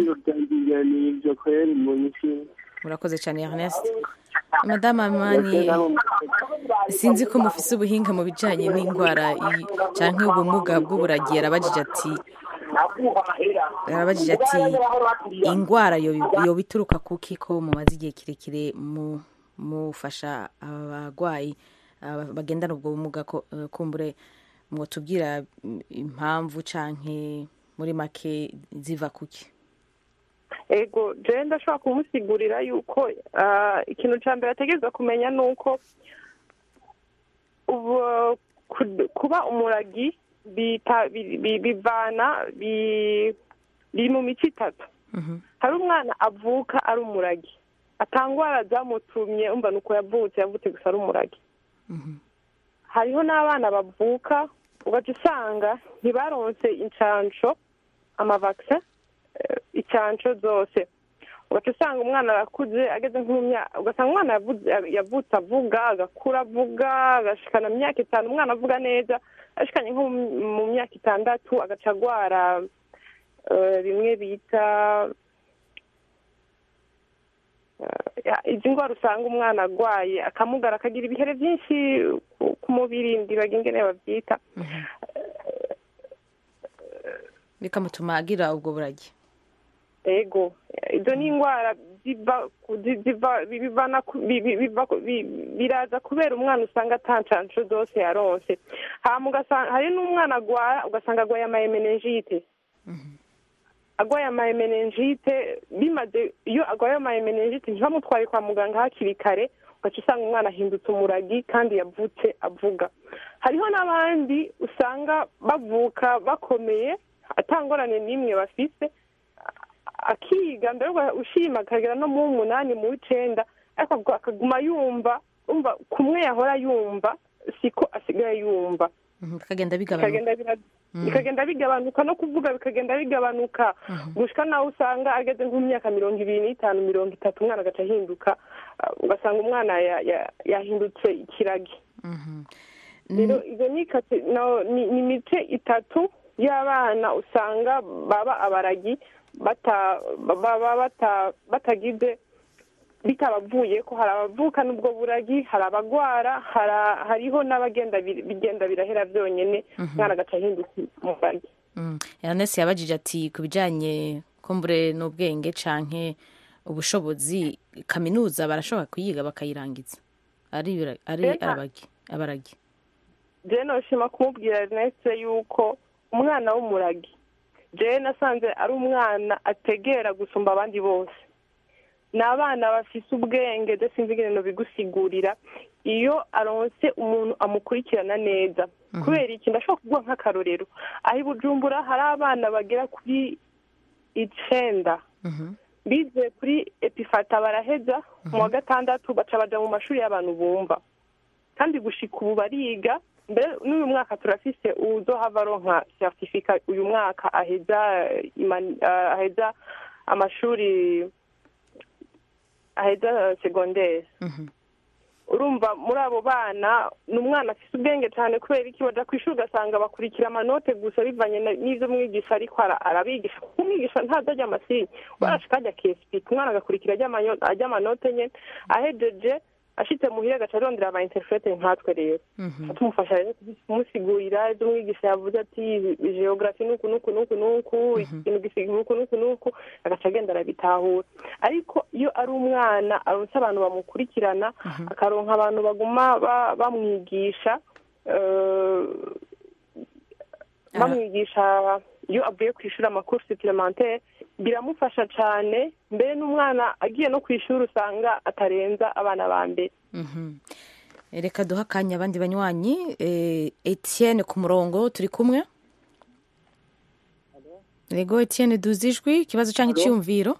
urakoze cyane Ernest madame Amani sinzi ko mufise ubuhinga mu bijyanye n'indwara cyangwa ubumuga bw'uburagi yarabajije ati yarabajije ati indwara yo bituruka kuki ko mumaze igihe kirekire mufasha abarwayi bagendana ubwo bumuga kumbure ngo tubwira impamvu canke muri make ziva kuki ego je ndashobora kumusigurira yuko ikintu ca mbere ategerezwa kumenya ni uko kuba umuragi bivana biri mu mico itatu hari umwana avuka ari umuragi atangwara zamutumye umva nuko yavutse yavutse gusa ari umuragi hariho n'abana bavuka ugaca usanga ntibaronse incanco amavaksin incanco zose ugaca usanga umwana arakuze ageze nk'umyaka ugasanga umwana yavutse avuga agakura avuga agashikana mu myaka itanu umwana avuga neza ashikanye nko mu myaka itandatu agaca agwara bimwe bita izi ndwara usanga umwana arwaye akamugara akagira ibihere byinshi ku mubiri ndibaga ingene babyita bikamutuma agira ubwo buragi ego izo ni indwara ziva ku- zi- ziva bivana ku- bi- bi- biva ku- bi- biraza kubera umwana usanga atancansho zose yaronse hama ugasanga hari n'umwana agwara ugasanga agwaye amayemenenjite agwaye amayemenenjite bimaze iyo agwaye amayemenenjite ntibamutwaye kwa muganga hakiri kare ugaca usanga umwana ahindutse umuragi kandi yavutse avuga hariho n'abandi usanga bavuka bakomeye atangorane n'imwe bafise akiga mbere ushima akagera no mu munani mu w'icenda ariko ubwo akaguma yumva umva kumwe yahora yumva siko asigaye yumva bikagenda bikagenda bigabanuka bira- bikagenda bigabanuka no kuvuga bikagenda bigabanuka gushika nawe usanga ageze nko mu myaka mirongo ibiri n'itanu mirongo itatu umwana agaca ahinduka ah, ugasanga umwana ya- ya- yahindutse ikiragi rero izo ni kate- no- ni ni imice itatu y'abana usanga baba abaragi bata baba bata batagize bitabavuye ko hari abavuka n'ubwo buragi hari abagwara hari- hariho n'abagenda bi- bigenda birahera byonyine umwana agaca ahinduka umuragi Mm. Ernest yabajije ati ku bijanye kumbure n'ubwenge canke ubushobozi kaminuza barashobora kuyiga bakayirangiza ari ibira- ari Ega. arabagi abaragi jewe noshima kumubwira Ernest yuko umwana w'umuragi jewe nasanze ari umwana ategera gusumba abandi bose ni abana bafise ubwenge de sinzi ingene nobigusigurira iyo aronse umuntu amukurikirana neza kubera iki ndashobora kuguha nk'akarorero aho i bujumbura hari abana bagera kuri icenda bize kuri epifata baraheza mu wa gatandatu baca baja mu mashuri y'abantu bumva kandi gushika ubu bariga mbere n'uyu mwaka turafise uzohava aronka certificat uyu mwaka aheza eh, iman- ah, aheza amashuri aheza secondaire urumva muri abo bana ni umwana afise ubwenge cyane kubera iki baja kw'ishuri ugasanga bakurikira amanote gusa bivanye na- n'ivyo umwigisha ariko ara- arabigisha kuko umwigisha ntaza ajya amasinyi warashika ajya kesipika umwana agakurikira ajya amanyo- ajya amanote nyene ahejeje ashitse muhira agaca arondera aba interprete nkatwe rero tumufasha rero kumusigurira ibyo umwigisha yavuze ati geography nuku nuku nuku nuku ikintu gisiga nuku nuku nuku agaca agenda arabitahura ariko iyo ari umwana aronse abantu bamukurikirana akaronka abantu baguma ba- bamwigisha eh, bamwigisha iyo avuye ku ishuri amakuru supplementaire biramufasha cyane mbere n'umwana agiye no ku ishuri usanga atarenza abana ba mbere Mhm. reka duha akanya abandi banywanyi eh, Etienne ku murongo turi kumwe yego Etienne duzi ijwi ikibazo canke Alo? iciyumviro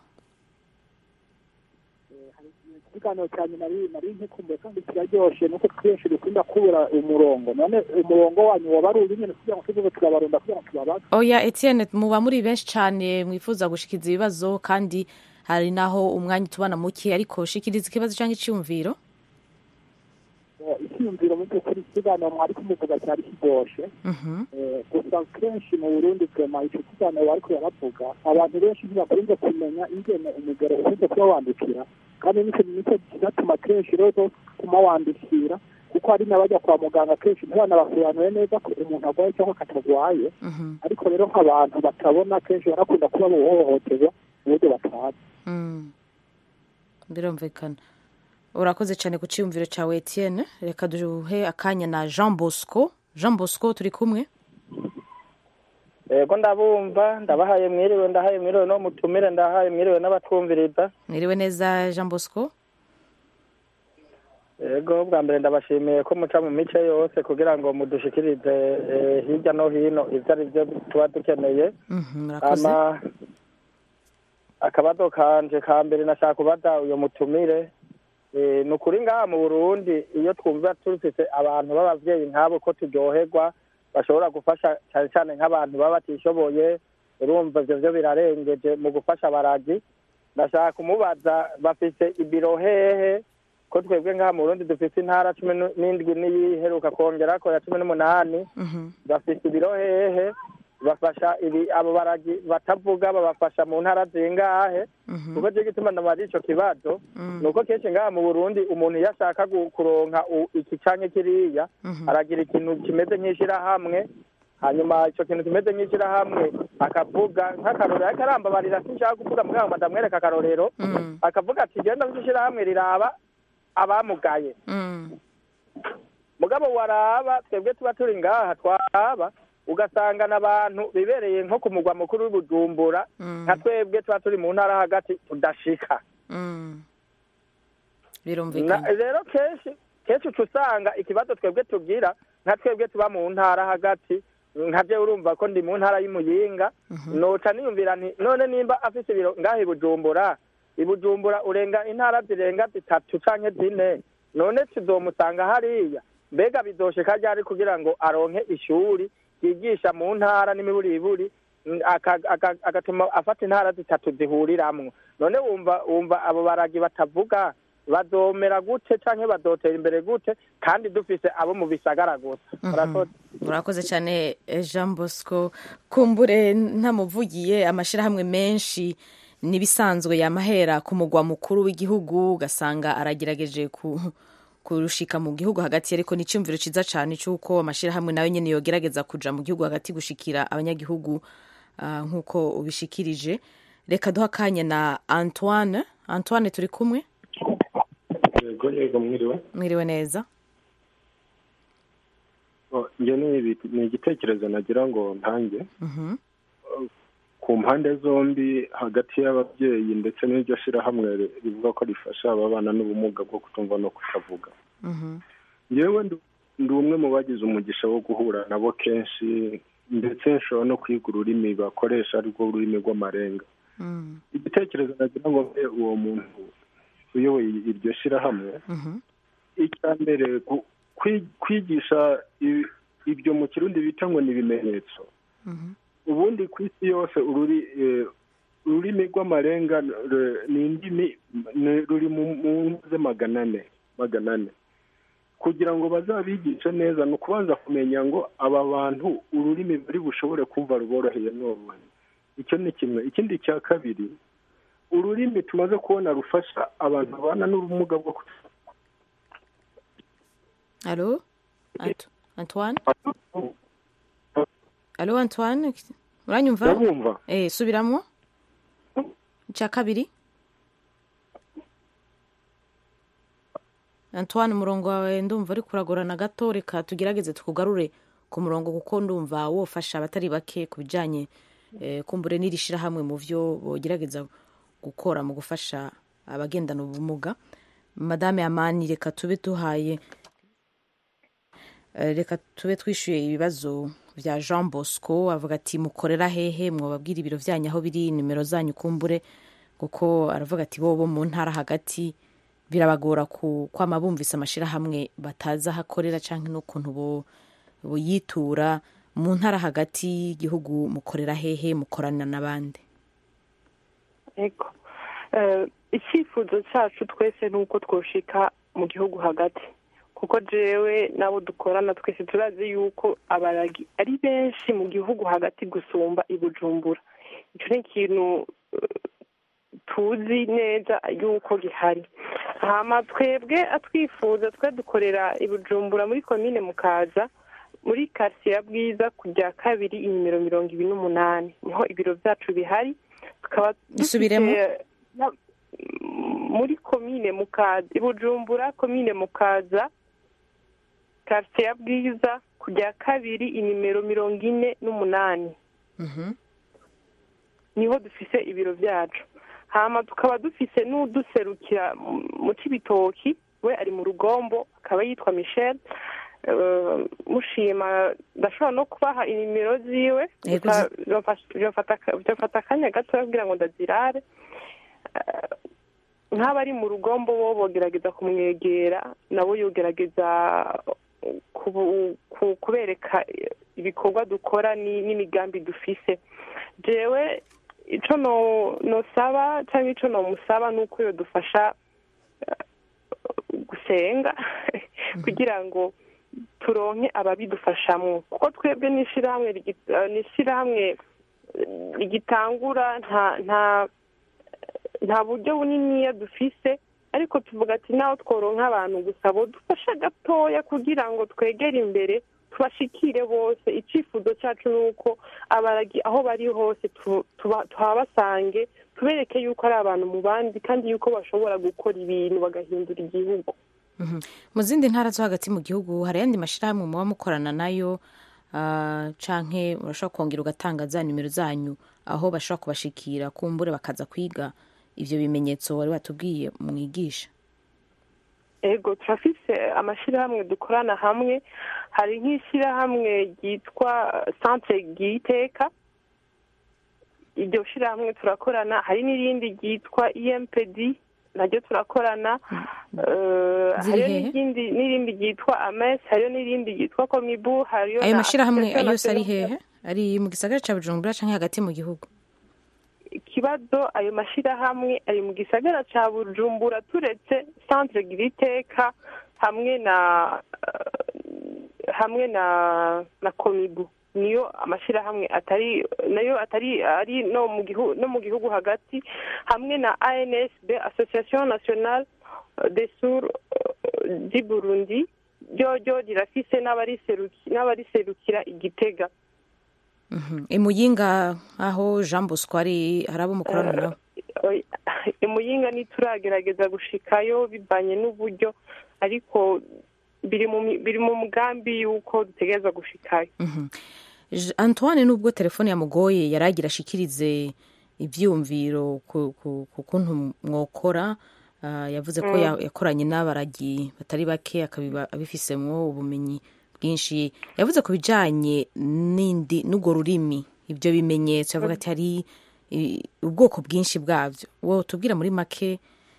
ikiganiro cyane nari nari nkikumbuye kandi kiraryoshe nuko twinshi dukunda kubura umurongo none umurongo wanyu waba ari uw'ingene kugira ngo tuvuge turabarunda kugira ngo tubabaze oya Etienne muba muri benshi cyane mwifuza gushikiza ibibazo kandi hari naho umwanya tubana muke ariko shikiriza ikibazo canke iciyumviro icyiyumviro mu by'ukuri ikiganiro mwari kumuvuga cyari kiryoshe Eh, gusa kenshi mu burundi twema icyo kiganiro bariko baravuga abantu benshi ntibakunze kumenya ingene umugero ukunze kuba wandikira kandi nicyo nicyo kinatuma kenshi rero kuma wandikira kuko hari n'abajya kwa muganga kenshi ntibanabasobanure neza ko umuntu arwaye cyangwa katagwaye ariko rero nk'abantu batabona kenshi barakunda kuba bohohoterwa mu buryo batazi Mm. birumvikana urakoze cyane ku ciyumviro cyawe Etienne reka duhe akanya na Jean Bosco Jean Bosco turi kumwe yego ndabumva ndabahaye mwiriwe ndahaye mwiriwe no mutumire ndahaye mwiriwe n'abatwumviriza mwiriwe neza Jean Bosco yego bwa mbere ndabashimiye ko muca mu mice yose kugira ngo mudushikirize eh, hirya no hino ivyo ari byo tuba dukeneye Mhm, murakoze ama akabazo kanje ka mbere nashaka kubaza uyo mutumire eh, ni ukuri ngaha mu burundi iyo twumva tufise abantu b'abavyeyi nk'abo ko turyoherwa bashobora gufasha cyane cyane nk'abantu baba batishoboye urumva ivyo vyo birarengeje mu gufasha abaragi ndashaka kumubaza bafise ibiro hehe ko twebwe ngaha mu burundi dufise intara cumi n'indwi n'iyiheruka kongerako ya cumi n'umunani bafise ibiro hehe bafasha ibi abo baragi batavuga babafasha mu ntara zingahe kuko je gituma ndamaje ico kibazo nuko kenshi ngaha mu Burundi umuntu iyo ashaka gu- kuronka u- iki canke kiriya aragira ikintu kimeze nk'ishirahamwe hanyuma ico kintu kimeze nk'ishirahamwe akavuga nk'akarorero ariko arambabarira sinshaka kuvuga mugabo ndamwereka akarorero akavuga ati genda muzishira hamwe riraba abamugaye mugabo waraba twebwe tuba turi ngaha twaraba ugasanga n'abantu bibereye nko ku mugwa mukuru w'Ibujumbura nka twebwe tuba turi mu ntara hagati tudashika birumvikana rero kenshi kenshi usanga ikibazo twebwe tugira nka twebwe tuba mu ntara hagati nka je urumva ko ndi mu ntara y'Imuyinga noca niyumvira nti none nimba afise ibiro ngaha Ibujumbura Ibujumbura urenga intara zirenga zitatu canke zine none tuzomusanga hariya mbega bizoshika ryari kugira ngo aronke ishuri yigisha mu ntara n'imiburiburi agatuma afata intara zitatu zihuriramwo none wumva wumva abo baragi batavuga bazomera gute canke bazotera imbere gute kandi dufise abo mu bisagara gusa urakoze cyane Jean Bosco kumbure ntamuvugiye amashirahamwe menshi nibisanzwe yamahera ku mugwa mukuru w'igihugu ugasanga aragerageje ku kurushika mu gihugu hagati ariko ni cyumviro ciza cyane cyuko amashirahamwe nayo nyene yogerageza kuja mu gihugu hagati gushikira abanyagihugu uh, nkuko ubishikirije reka duha kanya na Antoine Antoine turi kumwe yego yego mwiriwe mwiriwe neza oh nge ni igitekerezo nagira ngo ntange mhm ku mpande zombi hagati y'ababyeyi ndetse n'iryo shirahamwe rivuga ko rifasha ababana n'ubumuga bwo kutumva no kutavuga yewe ndi umwe mu bagize umugisha wo guhura nabo kenshi ndetse nshobora no kwiga ururimi bakoresha arirwo ururimi rw'amarenga igitekerezo nagira ngo mbe uwo muntu uyoboye iryo shirahamwe icya mbere kwigisha ibyo mu kirundi bita ngo ni ibimenyetso ubundi ku isi yose ururimi rw'amarenga ni indimi ruri mu nze magana ane magana ane kugira ngo bazabigishe neza ni ukubanza kumenya ngo aba bantu ururimi bari bushobore kumva ruboroheye n'uruhe icyo ni kimwe ikindi cya kabiri ururimi tumaze kubona rufasha abantu babana n'ubumuga bwo Allô Antoine Allô Antoine uranyumva eh subiramo cya kabiri Antoine murongo wawe ndumva ari kuragorana gato reka tugerageze tukugarure ku murongo kuko ndumva wofasha abatari bake kubijanye eh, kumbure nirishira hamwe mu vyo bogerageza gukora mu gufasha abagendana ubumuga Madame Amani reka tube tuhaye reka tube twishyuye ibibazo bya Jean Bosco avuga ati mukorera hehe mwababwira ibiro byanyu aho biri nimero zanyu kumbure kuko aravuga ati bo mu ntara hagati birabagora ku kwama bumvise amashirahamwe bataza hakorera canke n'ukuntu bo boyitura mu ntara hagati igihugu mukorera hehe mukorana n'abandi ego eh icyifuzo cyacu twese nuko twoshika mu gihugu hagati kuko jewe nabo dukorana twese turazi yuko abaragi ari benshi mu gihugu hagati gusumba Ibujumbura icyo ni ikintu tuzi neza yuko gihari hama twebwe atwifuza twe dukorera Ibujumbura muri komine Mukaza muri quartier ya Bwiza kujya kabiri inimero mirongo ibiri n'umunani niho ibiro byacu bihari tukaba dusubiremo muri komine Mukaza Ibujumbura komine Mukaza quartier ya Bwiza kujya kabiri inimero mirongo ine n'umunani mhm niho dufise ibiro byacu hama tukaba dufise n'uduserukira mu Cibitoki we ari mu Rugombo akaba yitwa Michel uh, mushima ndashobora no kubaha inimero ziwe byafata akanya gato kugira ngo ndazirare uh, nk'abari mu Rugombo bo bogerageza kumwegera nabo yogerageza kubereka ibikorwa dukora n'imigambi dufise jewe ico no nosaba cyangwa ico no musaba nuko yo dufasha gusenga kugira ngo turonke ababidufashamwe kuko twebwe nishirahamwe nishirahamwe igitangura nta nta nta buryo bunini dufise ariko tuvuga ati naho tworonka abantu gusa bo dufasha gatoya kugira ngo twegere imbere tubashikire bose icyifuzo cyacu ni uko abaragi aho bari hose tuhabasange tubereke yuko ari abantu mu bandi kandi yuko bashobora gukora ibintu bagahindura igihugu. Mu zindi ntara zo hagati mu gihugu hari ayandi mashyirahamwe muba mukorana nayo canke urashobora kongera ugatanga za nimero zanyu aho bashobora kubashikira kumbure bakaza kwiga ivyo bimenyetso wari watubwiye mwigisha? Ego turafise amashyirahamwe dukorana hamwe, hari nk'ishyirahamwe ryitwa Centre Giteka, iryo shyirahamwe turakorana, hari n'irindi ryitwa I M P D naryo turakorana, hariyo n'irindi n'irindi ryitwa A M E S, hariyo n'irindi ryitwa Komibu, hariyo ayo mashyirahamwe ayose ari hehe? Ari mu gisagara ca Bujumbura canke hagati mu gihugu? Ikibazo ayo mashyirahamwe ari mu gisagara ca Bujumbura turetse Centre Giteka hamwe na hamwe na na Komibu, niyo amashyirahamwe atari nayo atari ari no mu gihugu no mu gihugu hagati, hamwe na A N S B, Association Nationale des Sourds du Burundi, ryo ryo rirafise n'abariserukira Igitega. Imuyinga aho Jean Bosco ari harabo mukorana nawe? Imuyinga ntituragerageza gushikayo bivanye n'uburyo, ariko biri mu biri mu mugambi yuko dutegereza gushikayo. Antoine, nubwo telefone yamugoye yaragira ashikirize ivyumviro ku kuntu mwokora, yavuze ko yakoranye n'abaragi batari bake akabiba abifisemwo ubumenyi bwinshi, yavuze ku bijanye n'indi n'ugo rurimi ibyo bimenyetso, yavuga ati hari ubwoko bwinshi bwabyo. Wowe tubwira muri make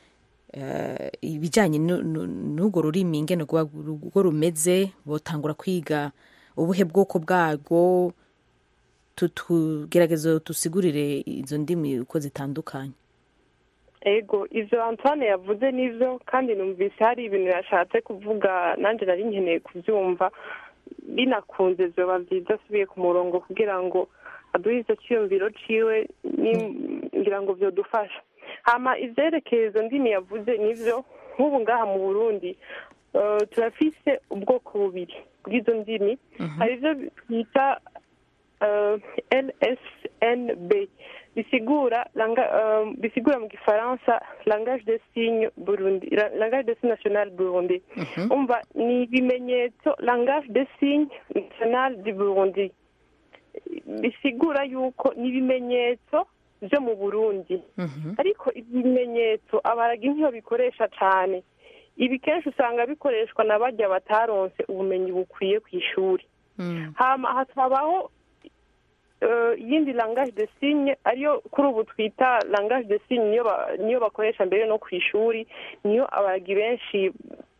ibijanye n'ugo rurimi ingene rwo rumeze, botangura kwiga ubuhe bwoko bwarwo, tugerageza tusigurire izo ndimi uko zitandukanye. Ego ivyo Antoine yavuze nivyo, kandi numvise hari ibintu yashatse kuvuga nanje nari nkeneye kuvyumva, binakunze vyoba vyiza asubiye ku murongo kugira ngo aduhe izo ciyumviro ciwe, ngira ngo vyodufasha. Hama ivyerekeye izo ndimi yavuze nivyo, nk'ubu ngaha mu Burundi turafise ubwoko bubiri bw'izo ndimi. Hari ivyo twita L S N B, bisigura bisigura mu gifaransa langage des signes Burundi, langage des signes national Burundi. Umva ni ibimenyetso langage des signes national du Burundi, bisigura yuko ni ibimenyetso byo mu Burundi. Ariko ibimenyetso abaragi ntiyo bikoresha cane, ibi kenshi usanga bikoreshwa na barya bataronse ubumenyi bukwiye ku ishuri. Hama hakabaho yindi langage de signe ariyo kuri ubu twita langage de signe, niyo niyo bakoresha mbere no ku ishuri, niyo abaragi benshi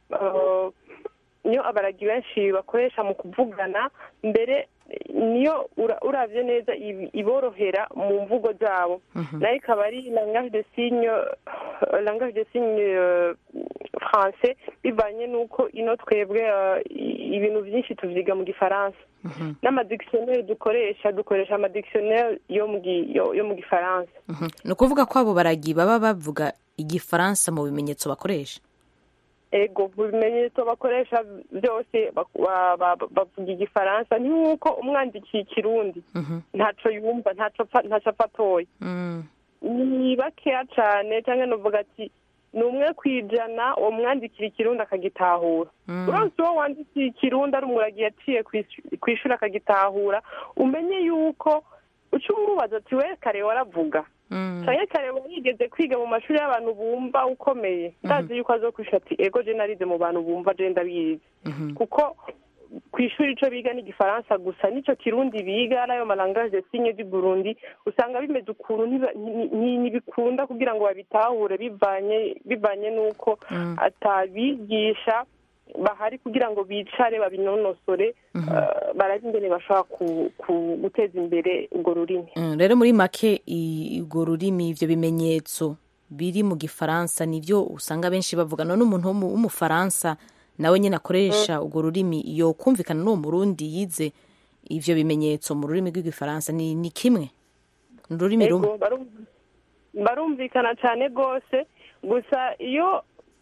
niyo abaragi benshi bakoresha mu kuvugana, mbere niyo uravye neza iborohera mu mvugo zabo. Nayo ikaba ari langage de signe langage de signe français, bivanye nuko ino twebwe ibintu byinshi tuvyiga mu gifaransa. N'amadictionnaire dukoresha dukoresha amadictionnaire yo mu yo mu gifaransa. No kuvuga ko abo baragi baba bavuga igifaransa mu bimenyetso bakoresha? Ego mu bimenyetso bakoresha byose bavuga igifaransa, ni nkuko umwandikiye ikirundi ntaco yumva, ntaco ntaco apatoye. Ni bakeya cane, canke novuga ati ni umwe kwijana uwo mwandikira ikirundi akagitahura. Uronse uwo wandikiye ikirundi ari umuragi yaciye kwishura akagitahura, umenye yuko uca umubaza ati we kare waravuga, canke kare warigeze kwiga mu mashuri y'abantu bumva ukomeye, ndazi yuko azokwishura ati ego je narize mu bantu bumva je ndabizi. Kuko kwishuri ico biga ni igifaransa gusa, nico kirundi biga nayo malangage de signe du Burundi usanga bimeze ukuntu ntibikunda kugira ngo babitahure, bivanye bivanye nuko atabigisha bahari kugira ngo bicare babinonosore, barazi ingene bashobora guteza imbere urwo rurimi. Rero muri make urwo rurimi, ivyo bimenyetso biri mu gifaransa nivyo usanga benshi bavuga. None umuntu w'umufaransa nawe nyine akoresha urwo rurimi yo kumvikana n'uwo Murundi yize ivyo bimenyetso mu rurimi rw'igifaransa ni, ni kimwe ururimi rumwe? Barumvikana cyane gose, gusa iyo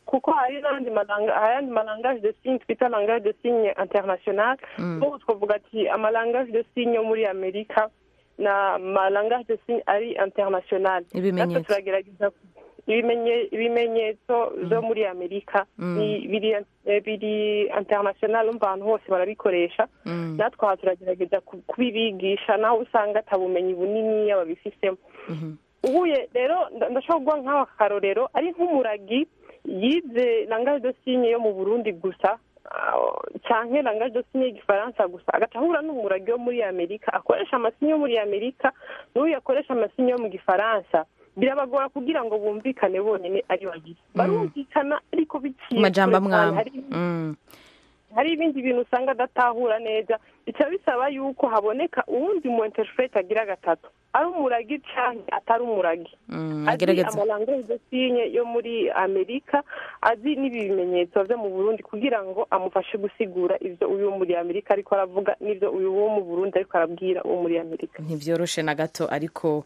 kuko hari n'andi ayandi malangage de signe twita langage de signe international ubu twavuga ati amalangage de signe yo muri amerika na malangage de signe ari international ibimenyetso turagerageza ibimenyetso zo muri amerika biri biri international umva ahantu hose barabikoresha natwe aha turagerageza kubibigisha naho usanga atabumenyi bunini ababifisemo ubuye rero ndashobora kuguha nk'aho akarorero ari nk'umuragi yize langage de signe yo mu burundi gusa cyangwa langage de signe y'igifaransa gusa agaca ahura n'umuragi wo muri amerika akoresha amasinye yo muri amerika n'uyu akoresha amasinye yo mu gifaransa birabagora kugira ngo bumvikane bonyine ari babiri barumvikana ariko biciye majambo amwamwe hari ibindi bintu usanga adatahura neza bica bisaba yuko haboneka uwundi mu interprete agira gatatu ari umuragi cyangwa atari umuragi azi amalangage de signe yo muri amerika azi n'ibimenyetso byo mu burundi kugira ngo amufashe gusigura ivyo uyu muri amerika ariko aravuga n'ivyo uyu wo mu burundi ariko arabwira uwo muri amerika ntivyoroshe na gato ariko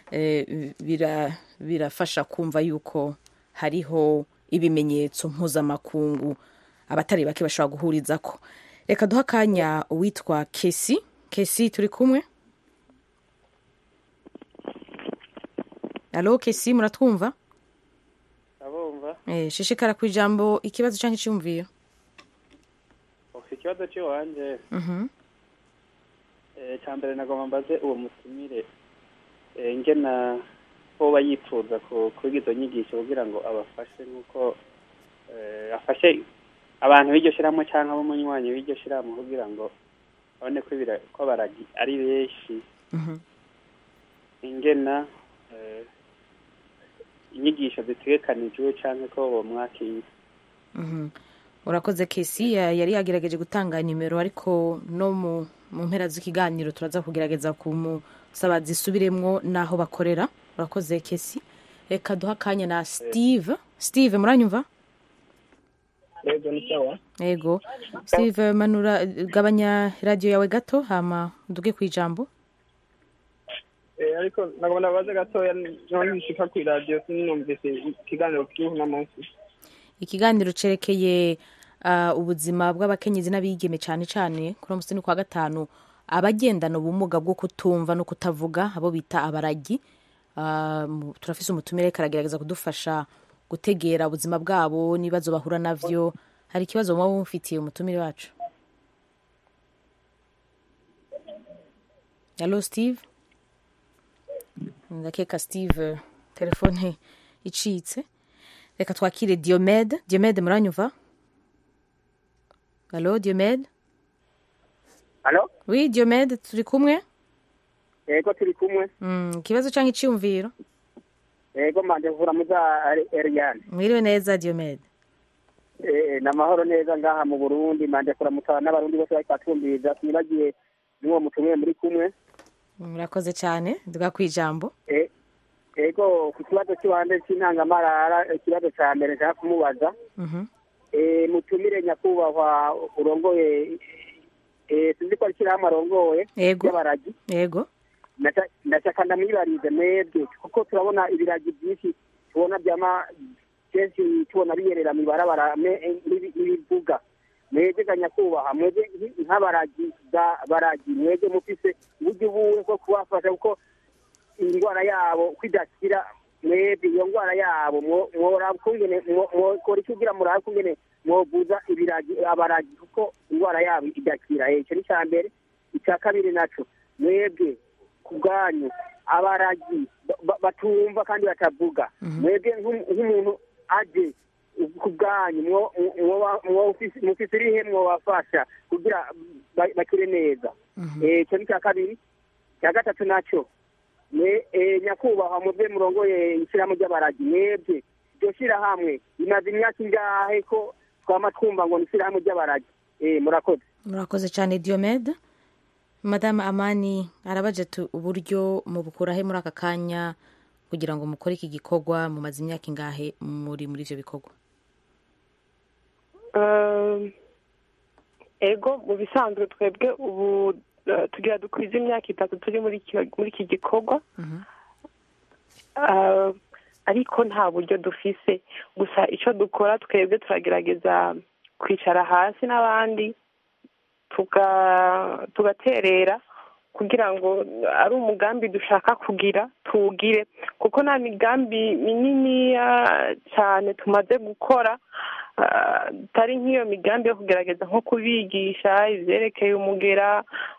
birafasha kumva yuko hariho ibimenyetso mpuzamakungu abatari bake bashobora guhuriza ko. Reka duha akanya uwitwa Kesi. Kesi turi kumwe? Alo Kesi, muratwumva? Abumva. Eh, shishikara ku ijambo ikibazo cyangwa icyumviro. Ufite ikibazo cyo wanje. Mhm. Eh, cyambere nagomba mbaze uwo mutumire ngena ko bayipfuza ko kuri izo nyigisho kugira ngo abafashe nuko afashe abantu b'iryo shiramo cyangwa ab'umunywanyi b'iryo shiramo kugira ngo abone ko bira ko baragi ari benshi ingena inyigisho zitegekanijwe cyangwa ko bo mwakiye. Urakoze Kesi, yari yagerageje gutanga nimero ariko no mu mpera z'ikiganiro turaza kugerageza kumusaba zisubiremwo naho bakorera. Urakoze Kesi. Reka duha akanya na Steve. Steve muranyumva? Yego ni sawa. Yego. Steve manura gabanya radio yawe gato hama duge ku ijambo. Eh ariko nagomba baze gato none nshika ku radio sinumvise ikiganiro kiriho na munsi. Ikiganiro cerekeye uh, ubuzima bw'abakenyezi n'abigeme cyane cyane kuri umusini kwa gatanu abagendana ubumuga bwo kutumva no kutavuga abo bita abaragi. Uh, turafise umutumire karagerageza kudufasha gutegera ubuzima bwabo nibazo bahura navyo. Hari ikibazo mwa mufitiye umutumire wacu? Hello Steve. Ndakeka Steve telefone icitse. Reka twakire Diomede. Diomede muranyumva? Hello Diomede. Hello? Oui Diomede turi kumwe? Yego turi kumwe. Mm, kibazo cyangwa icyumviro? Yego manje mvura muza Ariane. Mwiriwe neza Diomede. Eh namahoro neza ngaha mu Burundi manje kuramutana n'abarundi bose bari patumbiza sinibagiye n'uwo mutumwe muri kumwe. Murakoze cyane duga kwijambo. Eh Ego ku kibazo cy'wande cy'intangamarara ikibazo cya mbere nshaka kumubaza. Mhm. Eh mutumire nyakubahwa urongoye eh sinzi ko kirama arongoye y'abaragi. Yego. Ndashaka ndamwibarize mwebwe kuko turabona ibiragi byinshi tubona byama kenshi tubona biyerera mu barabara n'ibivuga. Mwebwe ganyakubaha mwebwe nk'abaragi baragi mwebwe mufise uburyo buwe ko kubafasha kuko indwara yabo kwidakira mwebwe iyo ndwara yabo mwora kungene mwokora kugira murabe kungene mwobuza ibiragi abaragi kuko indwara yabo idakira. Icyo ni cya mbere. Icya kabiri naco mwebwe kubwanyu abaragi batumva kandi batavuga mwebwe nk'umuntu aje kubwanyu mufise irihe mwobafasha kugira bakire neza. Icyo ni cya kabiri. Cya gatatu naco nyakubahwa muve murongoye ishyirahamwe ry'abaragi mwebwe iryo shyirahamwe rimaze imyaka ingahe ko twama twumva ngo ni ishyirahamwe ry'abaragi? Murakoze. Murakoze cyane Diomede. Madame Amani arabaje uburyo mu bukurahe muri aka kanya kugira ngo mukore iki gikorwa mumaze imyaka ingahe muri muri ivyo bikorwa? Ego mu bisanzwe twebwe ubu tugira dukwiza imyaka itatu turi muri muri iki gikorwa. ariko nta buryo dufise. Gusa icyo dukora twebwe turagerageza kwicara hasi n'abandi tugaterera kugira ngo ari umugambi dushaka kugira tuwugire, kuko nta migambi minini cyane tumaze gukora atari nk'iyo migambi yo kugerageza nko kubigisha ibyerekeye umugera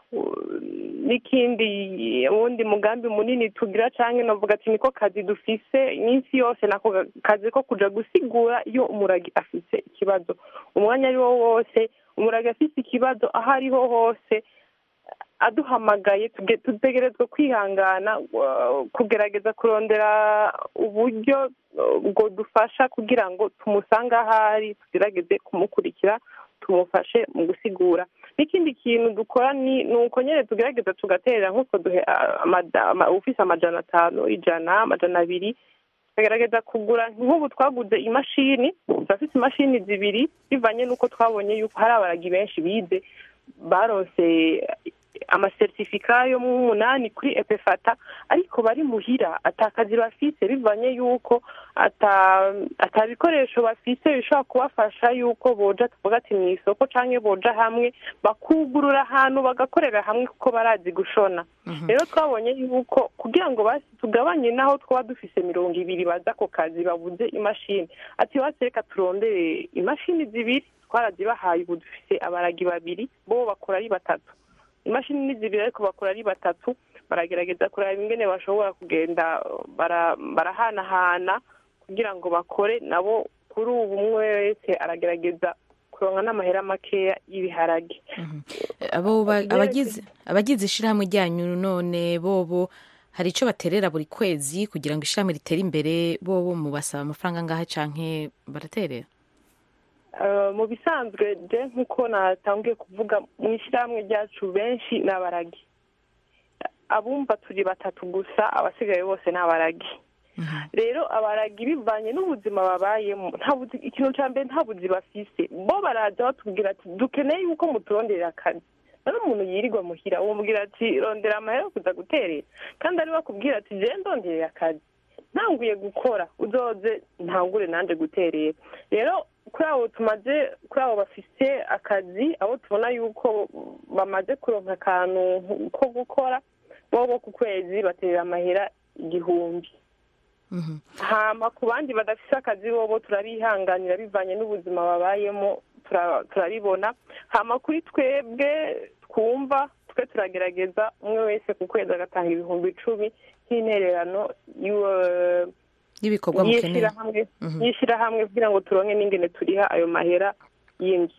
n'ikindi ubundi mugambi munini tugira cyangwa navuga ati niko kazi dufise iminsi yose, nako kazi ko kuja gusigura iyo umuragi afise ikibazo umwanya ari wo wose, umuragi afise ikibazo aho ariho hose aduhamagaye tutegerezwa kwihangana kugerageza kurondera uburyo bwo dufasha kugira ngo tumusange ahari, tugerageze kumukurikira tumufashe mu gusigura. N'ikindi kintu dukora ni uko nyine tugerageza tugaterera nk'uko duhe ufise amajana atanu ijana amajana abiri tugerageza kugura. Nk'ubu twaguze imashini, turafise imashini zibiri bivanye n'uko twabonye yuko hari abaragi benshi bize baronse amasertifika yo mu munani kuri epefata ariko bari muhira atakazi bafise bivanye yuko atabikoresho bafise bishobora kubafasha yuko boja tuvuga ati mu isoko canke boja hamwe bakugurura ahantu bagakorera hamwe kuko barazi gushona. Rero twabonye yuko kugira ngo basi tugabanye naho twaba dufise mirongo ibiri baza ako kazi babuze imashini, ati basereka turondere imashini zibiri, twarazibahaye ubu dufise abaragi babiri bo bakora ari batatu. Imashini ni zibiri ariko bakora ari batatu, baragerageza kuraba ingene bashobora kugenda barahanahana kugira ngo bakore nabo. Kuri ubu umwe wese aragerageza kuronka n'amahera makeya y'ibiharage. abo abagize abagize ishirahamwe ryanyu none bobo hari ico baterera buri kwezi kugira ngo ishirahamwe ritere imbere, bobo mubasaba amafaranga ngaha canke baraterera? mu bisanzwe je nk'uko natangiye kuvuga mu ishyirahamwe ryacu benshi ni abaragi, abumva turi batatu gusa, abasigaye bose ni abaragi. Rero abaragi bivanye n'ubuzima babayemo, ikintu cya mbere nta buzi bafise, bo baraza batubwira ati dukeneye yuko muturonderera akazi. None umuntu yirirwa muhira umubwira ati rondera amahera kuza guterera, kandi ari bakubwira ati je ndonderera akazi ntanguye gukora uzoze ntangure nanje guterera. Rero kuri abo tumaze kuri abo bafise akazi, abo tubona yuko bamaze kuronka akantu ko gukora, bobo ku kwezi baterera amahera igihumbi. Hama ku bandi badafise akazi bobo turabihanganira bivanye n'ubuzima babayemo, turabibona. Hama kuri twebwe twumva twe turagerageza umwe wese ku kwezi agatanga ibihumbi icumi nk'intererano y'ibikorwa mukeneye yishyirahamwe kugira ngo turonke n'ingene turiha ayo mahera y'inzu.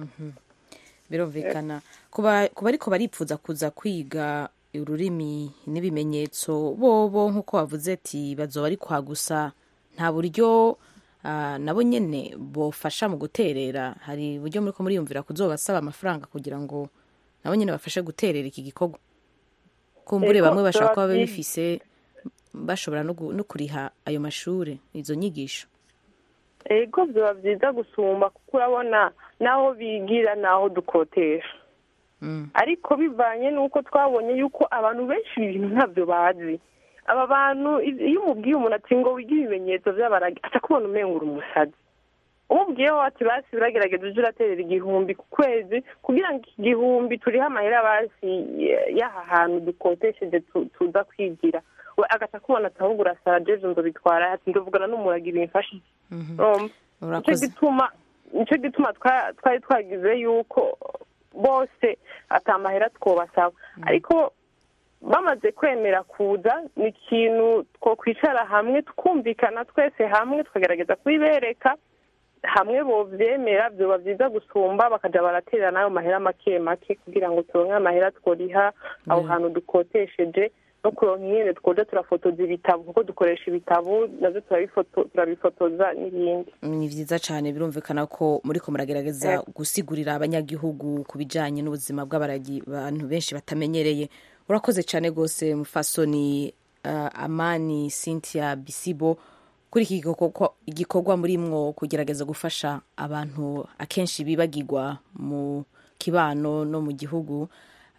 Birumvikana kuba ariko baripfuza kuza kwiga ururimi n'ibimenyetso, bobo nk'uko wavuze ati bazoba ari kwa gusa, nta buryo nabo nyene bofasha mu guterera? Hari buryo muri ko muriyumvira kuzobasaba amafaranga kugira ngo nabo nyene bafashe guterera iki gikorwa? Kumbure bamwe bashaka kuba bifise bashobora no kuriha ayo mashure, izo nyigisho. Ego biba byiza gusumba kuko urabona naho bigira naho dukotesha. Ariko bivanye n'uko twabonye yuko abantu benshi ibintu ntabyo bazi. Aba bantu iyo umubwiye umuntu ati ngo wige ibimenyetso by'abaragi aca kubona umengura umusazi. Umubwiyeho ati basi uragerageza uje uraterera igihumbi ku kwezi kugira ngo iki gihumbi turiho amahera basi y'aha hantu dukotesheje tuza kwigira, we agaca kubona ati ahubwo urasara jeje ngo bitwara ati ndavugana n'umuragi bimfashe. Nicyo gituma nicyo gituma twari twagize yuko bose atamahera twobasaba, ariko bamaze kwemera kuza ni ikintu two kwicara hamwe tukumvikana twese hamwe tukagerageza kubibereka hamwe, bovyemera byoba byiza gusumba bakaja baraterera nayo mahera make make kugira ngo turonke amahera tworiha aho hantu dukotesheje, no kuronka ingene twoja turafotoza ibitabo kuko dukoresha ibitabo navyo turabifotoza n'ibindi. Ni vyiza cane, birumvikana ko muriko muragerageza gusigurira abanyagihugu ku bijanye n'ubuzima bw'abaragi, abantu benshi batamenyereye. Urakoze cane gose mufasoni uh, Amani Cynthia Bisibo kuri iki gikorwa murimwo kugerageza gufasha abantu akenshi bibagirwa mu kibano no mu gihugu.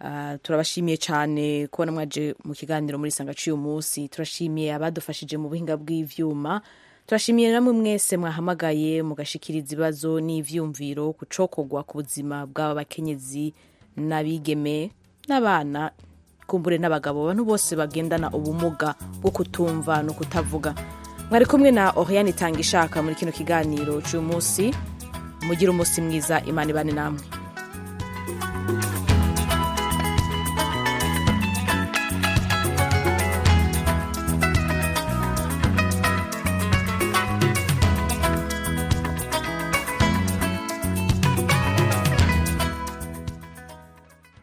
Uh, turabashimiye cyane kubona mwaje mu kiganiro muri sanga cy'uyu munsi. Turashimiye abadufashije mu buhinga bw'ivyuma. Turashimiye namwe mwese mwahamagaye mugashikiriza ibibazo n'ivyumviro kucokogwa ku buzima bw'aba bakenyezi n'abigeme n'abana kumbure n'abagabo, abantu bose bagendana ubumuga bwo kutumva no kutavuga. Mwari kumwe na Oriane Itangishaka muri kino kiganiro cy'uyu munsi. Mugira umunsi mwiza, Imana ibane namwe.